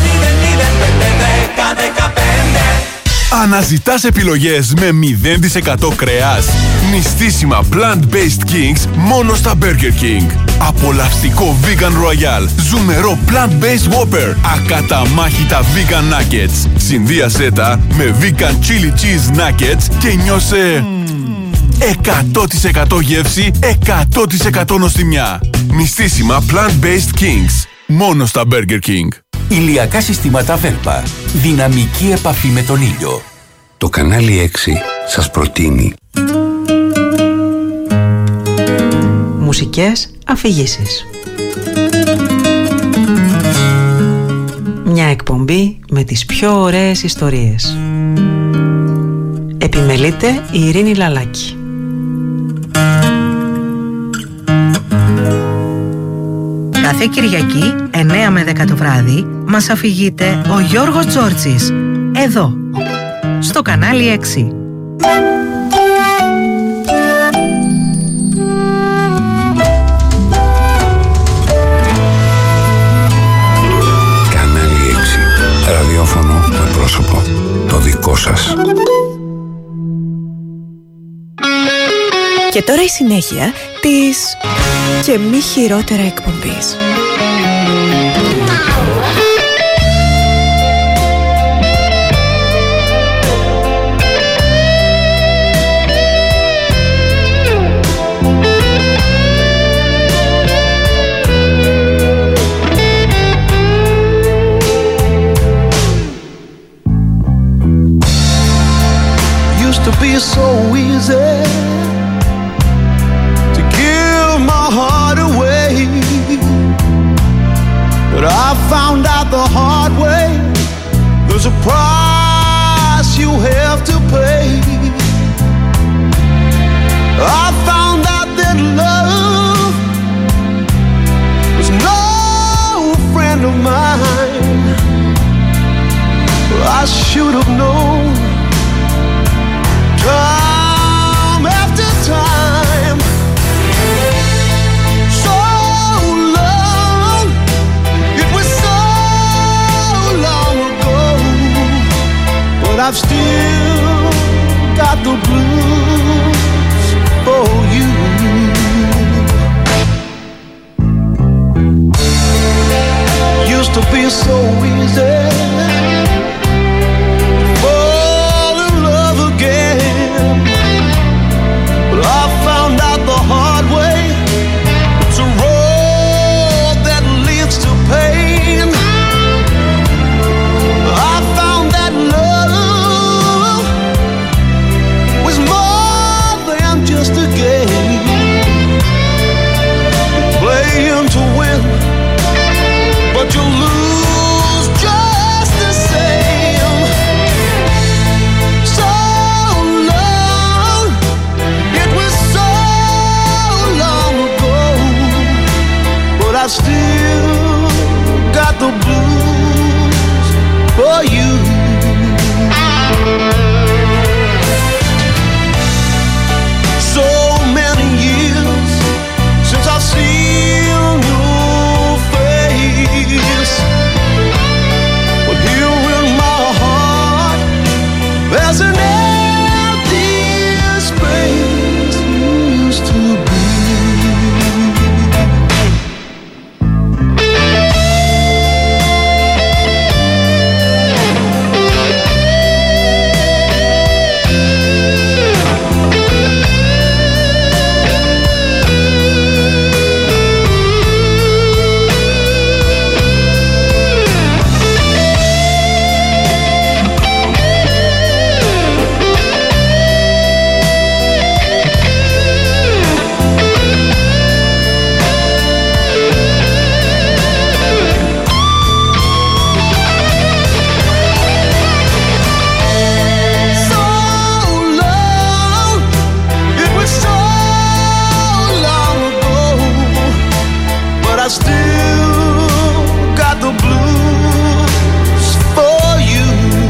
Αναζητάς επιλογές με μηδέν τοις εκατό κρέας. Νηστίσιμα plant-based kings μόνο στα Burger King. Απολαυστικό vegan royal. Ζουμερό plant-based whopper. Ακαταμάχητα vegan nuggets. Συνδύασέ τα με vegan chili cheese nuggets και νιώσε εκατό τοις εκατό γεύση, εκατό τοις εκατό νοστιμιά. Νηστίσιμα plant-based kings μόνο στα Burger King. Ηλιακά συστήματα Βέλπα. Δυναμική επαφή με τον ήλιο. Το κανάλι έξι σας προτείνει μουσικές αφηγήσεις. Μια εκπομπή με τις πιο ωραίες ιστορίες. Επιμελείται η Ειρήνη Λαλάκη. Κάθε Κυριακή, εννέα με δέκα το βράδυ, μας αφηγείται ο Γιώργος Τζόρτσης. Εδώ, στο κανάλι έξι. Κανάλι έξι. Ραδιόφωνο με πρόσωπο. Το δικό σας. Και τώρα η συνέχεια της και μη χειρότερα εκπομπής. Used to be so easy to give my heart away, but I found out the hard way there's a price you have to pay. I found out that love was no friend of mine. I should have known time after time. So long, it was so long ago, but I've still got the blues for you. Used to be so easy fall in love again, but I found out the hard way. It's a road that leads to pain. I found that love was more than just a game, playing to win, but you lose just the same. So long, it was so long ago, but I still got the blues for you. So many years since I've seen your face, but here in my heart there's an empty space you used to be. I still got the blues for you.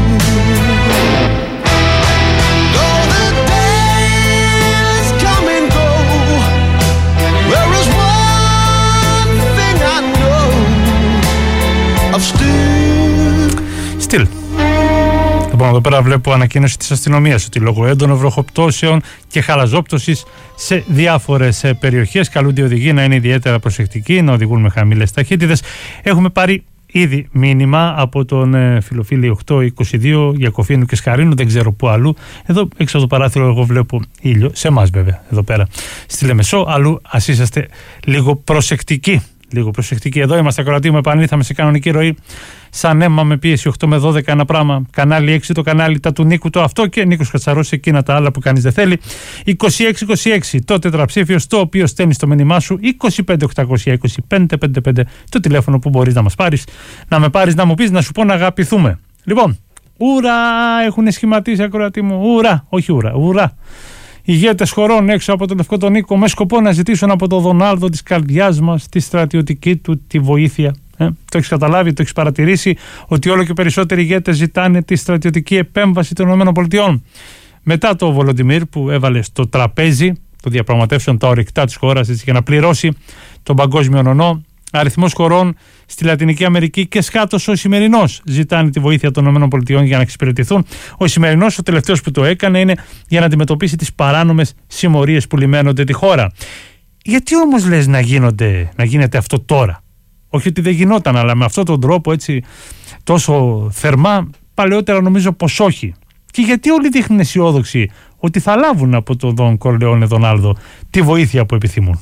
Though the days come and go, there is one thing I know. I've still... Still. Λοιπόν, εδώ πέρα βλέπω ανακοίνωση της αστυνομίας ότι λόγω έντονων βροχοπτώσεων και χαλαζόπτωσης σε διάφορες περιοχές καλούνται οι οδηγοί να είναι ιδιαίτερα προσεκτικοί, να οδηγούν με χαμηλές ταχύτητες. Έχουμε πάρει ήδη μήνυμα από τον ε, φιλοφίλη οκτώ είκοσι δύο Γιακοφίνου και Σκαρίνου, δεν ξέρω πού αλλού. Εδώ έξω από το παράθυρο εγώ βλέπω ήλιο, σε εμάς βέβαια, εδώ πέρα στη Λεμεσό, αλλού ας είσαστε λίγο προσεκτικοί. Λίγο προσεκτικοί. Εδώ είμαστε ακροατοί μου, επανήλθαμε σε κανονική ροή. Σαν αίμα με πίεση οκτώ με δώδεκα ένα πράγμα. Κανάλι έξι το κανάλι τα του Νίκου το αυτό και Νίκος Κατσαρός εκείνα τα άλλα που κανείς δεν θέλει. είκοσι έξι είκοσι έξι το τετραψήφιο στο οποίο στέλνεις το μήνυμά σου. είκοσι πέντε οκτακόσια είκοσι πέντε πενήντα πέντε το τηλέφωνο που μπορείς να μας πάρεις. Να με πάρεις, να μου πεις, να σου πω να αγαπηθούμε. Λοιπόν, ουρά έχουν σχηματίσει ακροατοί μου. Ουρά, όχι ουρά, ουρά. Ηγέτες χωρών έξω από τον Λευκό τον Νίκο με σκοπό να ζητήσουν από τον Δονάλδο της καρδιάς μας, τη στρατιωτική του τη βοήθεια. Ε, το έχεις καταλάβει, το έχεις παρατηρήσει ότι όλο και περισσότεροι ηγέτες ζητάνε τη στρατιωτική επέμβαση των ΗΠΑ. Μετά το Βολοντιμίρ που έβαλε στο τραπέζι των διαπραγματεύσεων τα ορυκτά της χώρας για να πληρώσει τον παγκόσμιο νονό, αριθμός χωρών στη Λατινική Αμερική και σκάτος ο Ισημερινός ζητάνε τη βοήθεια των ΗΠΑ για να εξυπηρετηθούν. Ο Ισημερινός, ο τελευταίος που το έκανε, είναι για να αντιμετωπίσει τις παράνομες συμμορίες που λιμένονται τη χώρα. Γιατί όμως λες να, γίνονται, να γίνεται αυτό τώρα? Όχι ότι δεν γινόταν, αλλά με αυτόν τον τρόπο έτσι τόσο θερμά, παλαιότερα νομίζω πως όχι. Και γιατί όλοι δείχνουν αισιόδοξοι ότι θα λάβουν από τον Δον Κορλεόνε Δονάλδο τη βοήθεια που επιθυμούν?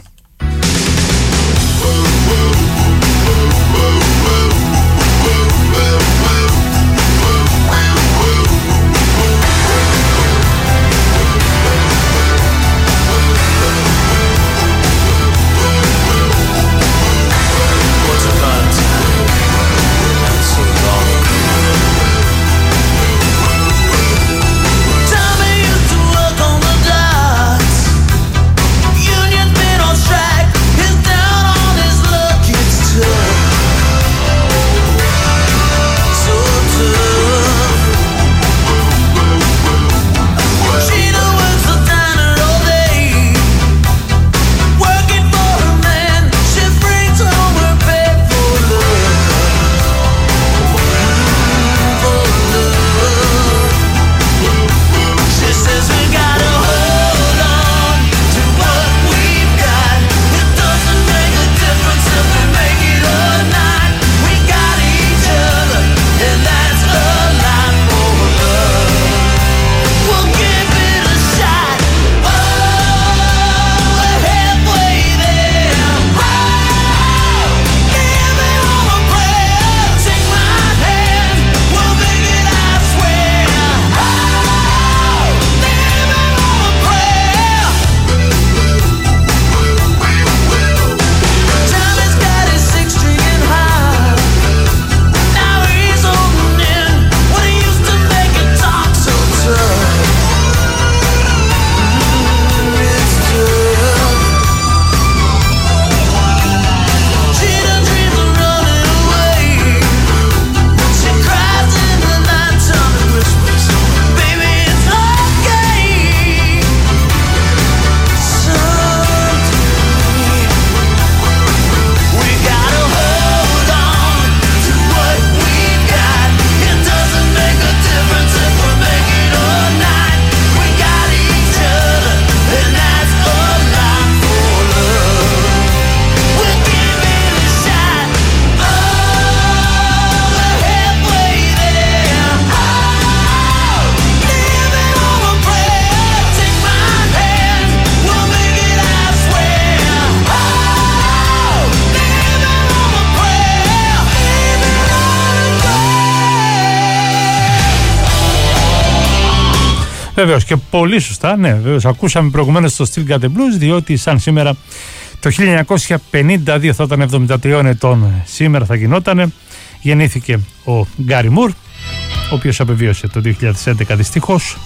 Βεβαίως και πολύ σωστά, ναι, βεβαίως. Ακούσαμε προηγουμένως το Still Got the Blues, διότι σαν σήμερα το χίλια εννιακόσια πενήντα δύο θα ήταν εβδομήντα τριών ετών. Σήμερα θα γινότανε. Γεννήθηκε ο Γκάρι Μουρ, ο οποίος απεβίωσε το δύο χιλιάδες έντεκα δυστυχώς.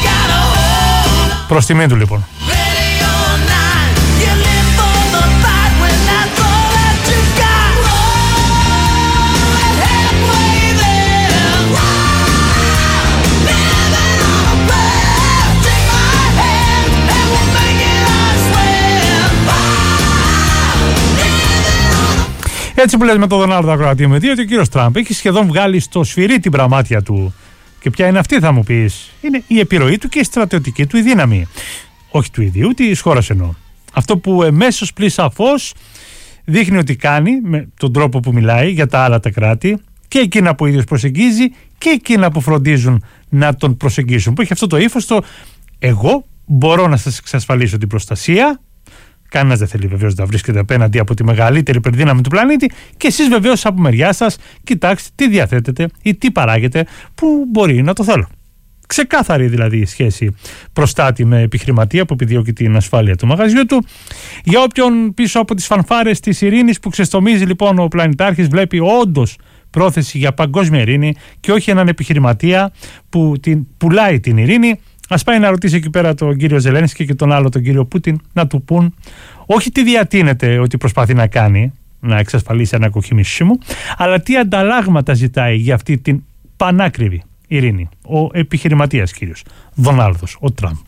Προς τιμή του λοιπόν. Έτσι που λες με τον Δονάλντο Ακροατή με δύο, ότι ο κύριος Τραμπ έχει σχεδόν βγάλει στο σφυρί την πραμάτια του. Και ποια είναι αυτή, θα μου πεις? Είναι η επιρροή του και η στρατιωτική του η δύναμη. Όχι του ίδιου, της χώρας εννοώ. Αυτό που εμέσως πλην σαφώς δείχνει ότι κάνει με τον τρόπο που μιλάει για τα άλλα τα κράτη, και εκείνα που ο ίδιος προσεγγίζει και εκείνα που φροντίζουν να τον προσεγγίσουν. Που έχει αυτό το ύφος το εγώ μπορώ να σας εξασφαλίσω την προστασία. Κανένας δεν θέλει βεβαίως να βρίσκεται απέναντι από τη μεγαλύτερη υπερδύναμη του πλανήτη, και εσείς βεβαίως από μεριά σας κοιτάξτε τι διαθέτετε ή τι παράγετε που μπορεί να το θέλω. Ξεκάθαρη δηλαδή η σχέση προστάτη με επιχειρηματία που επιδιώκει την ασφάλεια του μαγαζιού του. Για όποιον πίσω από τις φανφάρες της ειρήνης που ξεστομίζει λοιπόν ο πλανητάρχης βλέπει όντως πρόθεση για παγκόσμια ειρήνη και όχι έναν επιχειρηματία που την πουλάει την ειρήνη, ας πάει να ρωτήσει εκεί πέρα τον κύριο Ζελένσκι και τον άλλο τον κύριο Πούτιν να του πούν όχι τι διατείνεται ότι προσπαθεί να κάνει, να εξασφαλίσει ένα κοχυμίσιμο, αλλά τι ανταλλάγματα ζητάει για αυτή την πανάκριβη ειρήνη. Ο επιχειρηματίας κύριος Δονάλδος, ο Τραμπ.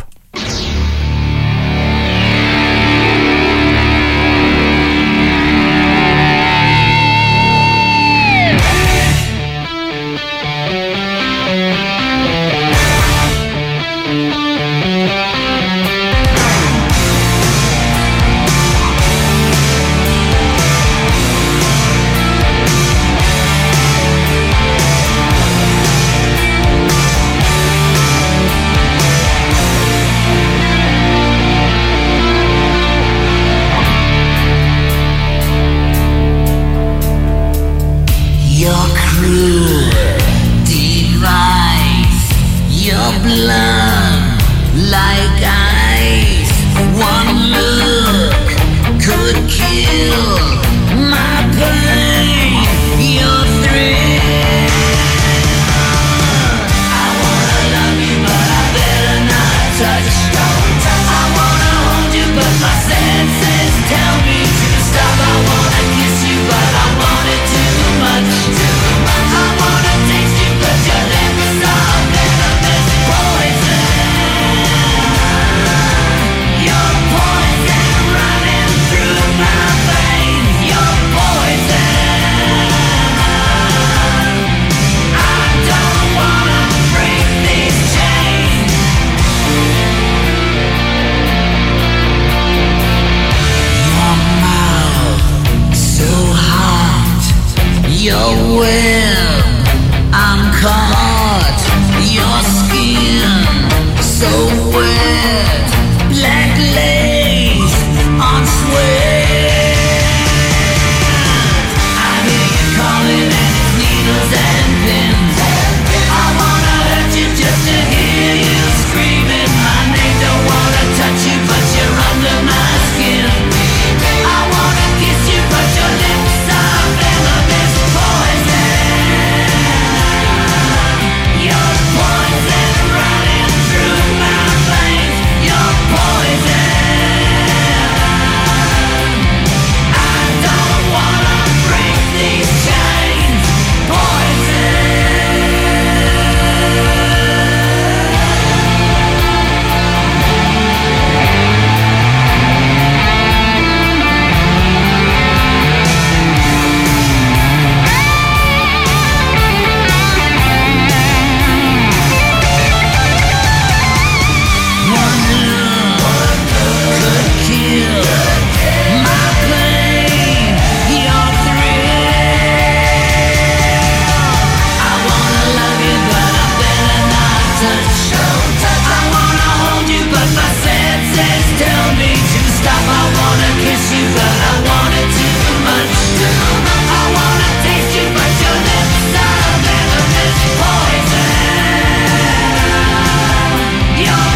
Your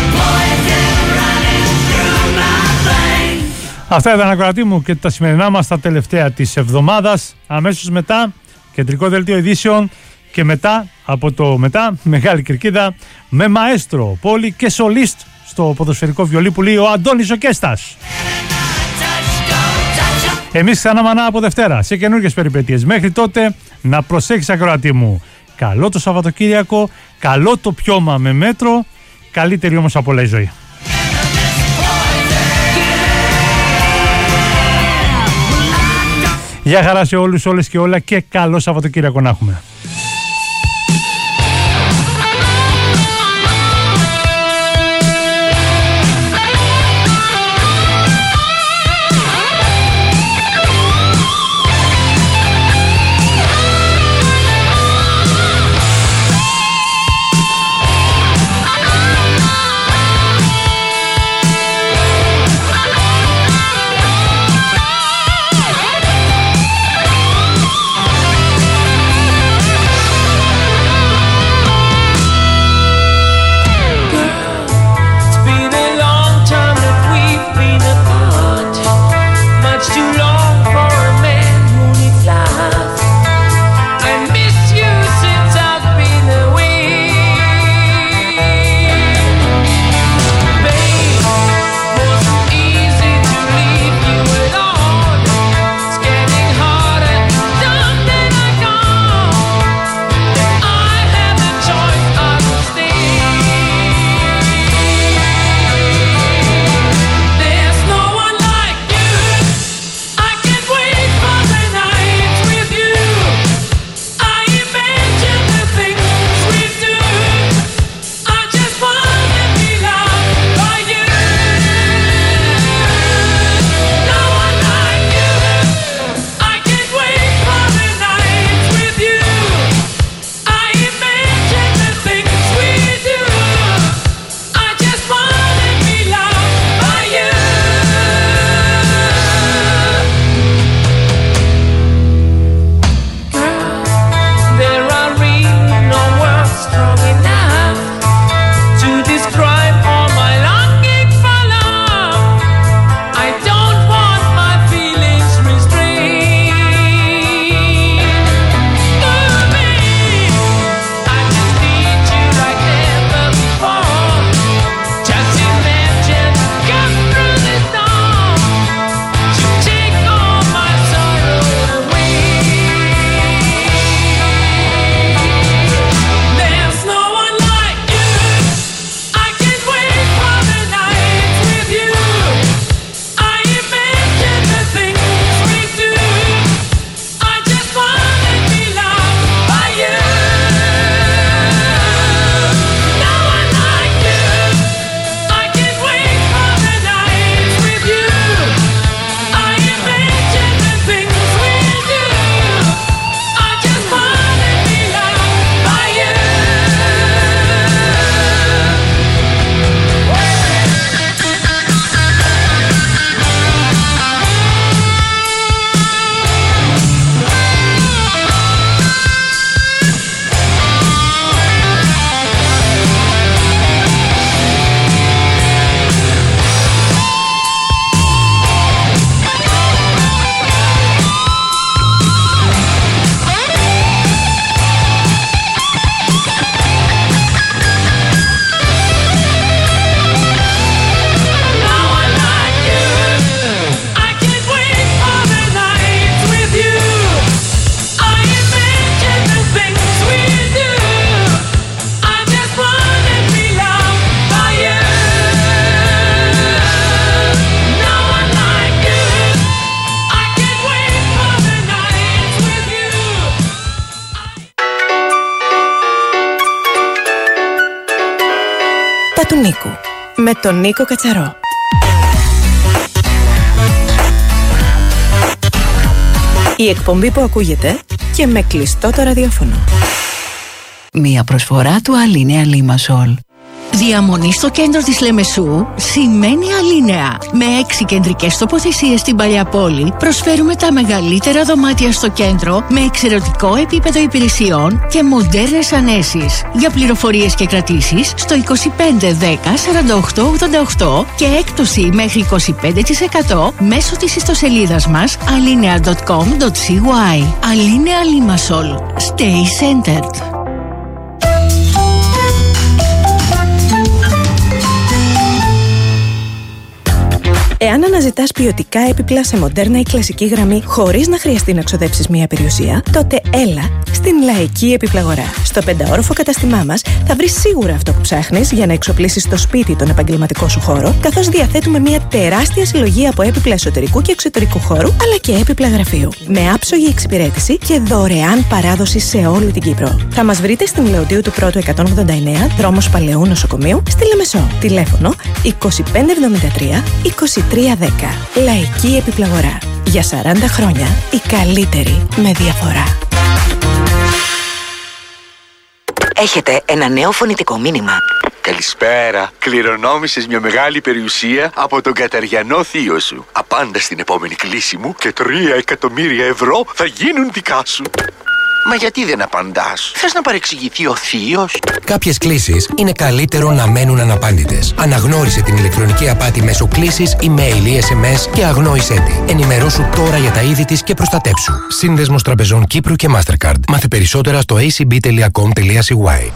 Αυτά ήταν, ακροατή μου, και τα σημερινά μας τα τελευταία της εβδομάδας. Αμέσως μετά κεντρικό δελτίο ειδήσεων και μετά, από το μετά, Μεγάλη Κερκίδα με μαέστρο, πόλη και σολίστ στο ποδοσφαιρικό βιολί που λέει ο Αντώνης ο Κέστας. Εμείς ξανά μανά από Δευτέρα σε καινούργιες περιπέτειες. Μέχρι τότε να προσέχεις, ακροατή μου. Καλό το Σαββατοκύριακο, καλό το πιώμα με μέτρο, καλύτερη όμως από όλα η ζωή. Γεια χαρά σε όλους, όλες και όλα και καλό Σαββατοκύριακο να έχουμε. του Νίκου με τον Νίκο Κατσαρό. Η εκπομπή που ακούγεται και με κλειστό το ραδιόφωνο. Μία προσφορά του Alinea Limassol. Διαμονή στο κέντρο της Λεμεσού σημαίνει Αλίνεα. Με έξι κεντρικές τοποθεσίες στην παλιά πόλη προσφέρουμε τα μεγαλύτερα δωμάτια στο κέντρο με εξαιρετικό επίπεδο υπηρεσιών και μοντέρνες ανέσεις. Για πληροφορίες και κρατήσεις στο είκοσι πέντε δέκα σαράντα οκτώ ογδόντα οκτώ και έκπτωση μέχρι είκοσι πέντε τοις εκατό μέσω της ιστοσελίδας μας alinea τελεία com τελεία cy. Alinea Limassol. Stay centered. Εάν αναζητάς ποιοτικά έπιπλα σε μοντέρνα ή κλασική γραμμή χωρίς να χρειαστεί να ξοδέψεις μία περιουσία, τότε έλα στην Λαϊκή Επιπλαγορά. Στο πενταόροφο καταστημά μας θα βρεις σίγουρα αυτό που ψάχνεις για να εξοπλίσεις το σπίτι τον επαγγελματικό σου χώρο, καθώς διαθέτουμε μία τεράστια συλλογή από έπιπλα εσωτερικού και εξωτερικού χώρου, αλλά και έπιπλα γραφείου. Με άψογη εξυπηρέτηση και δωρεάν παράδοση σε όλη την Κύπρο. Θα μας βρείτε στην Λεωδίου του Πρώτου εκατόν ογδόντα εννέα, δρόμος Παλαιού Νοσοκομείου, στη Λεμεσό. Τηλέφωνο είκοσι πέντε εβδομήντα τρία είκοσι τρία δέκα. Λαϊκή Επιπλαγορά. Για σαράντα χρόνια η καλύτερη με διαφορά. Έχετε ένα νέο φωνητικό μήνυμα. Καλησπέρα. Κληρονόμησες μια μεγάλη περιουσία από τον Καταριανό θείο σου. Απάντα στην επόμενη κλήση μου και τρία εκατομμύρια ευρώ θα γίνουν δικά σου. Μα γιατί δεν απαντάς? Θες να παρεξηγηθεί ο θείος? Κάποιες κλήσεις είναι καλύτερο να μένουν αναπάντητες. Αναγνώρισε την ηλεκτρονική απάτη μέσω κλήσης, email ή ες εμ ες και αγνόησέ τη. Ενημερώσου τώρα για τα είδη της και προστατέψου. Σύνδεσμος Τραπεζών Κύπρου και Mastercard. Μάθε περισσότερα στο έι σι μπι τελεία κομ τελεία σι γουάι.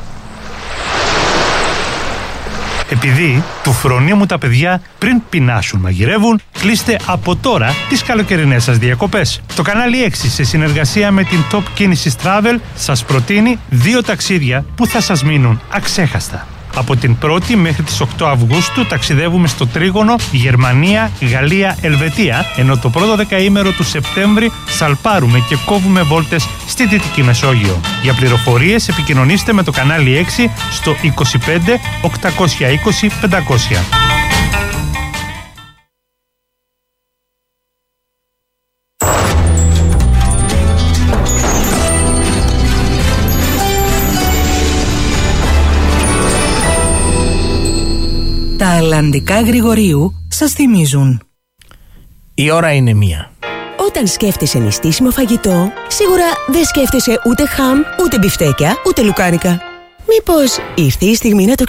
Επειδή του φρονίμου τα παιδιά πριν πεινάσουν μαγειρεύουν, κλείστε από τώρα τις καλοκαιρινές σας διακοπές. Το κανάλι έξι σε συνεργασία με την Top Κίνησης Travel σας προτείνει δύο ταξίδια που θα σας μείνουν αξέχαστα. Από την πρώτη μέχρι τις οκτώ Αυγούστου ταξιδεύουμε στο τρίγωνο Γερμανία, Γαλλία, Ελβετία, ενώ το πρώτο δεκαήμερο του Σεπτέμβρη σαλπάρουμε και κόβουμε βόλτες στη Δυτική Μεσόγειο. Για πληροφορίες επικοινωνήστε με το κανάλι έξι στο είκοσι πέντε οκτακόσια είκοσι πεντακόσια. Τα αλλαντικά Γρηγορίου σας θυμίζουν. Η ώρα είναι μία. Όταν σκέφτεσαι νηστίσιμο φαγητό, σίγουρα δεν σκέφτεσαι ούτε χαμ, ούτε μπιφτέκια, ούτε λουκάνικα. Μήπως ήρθε η στιγμή να το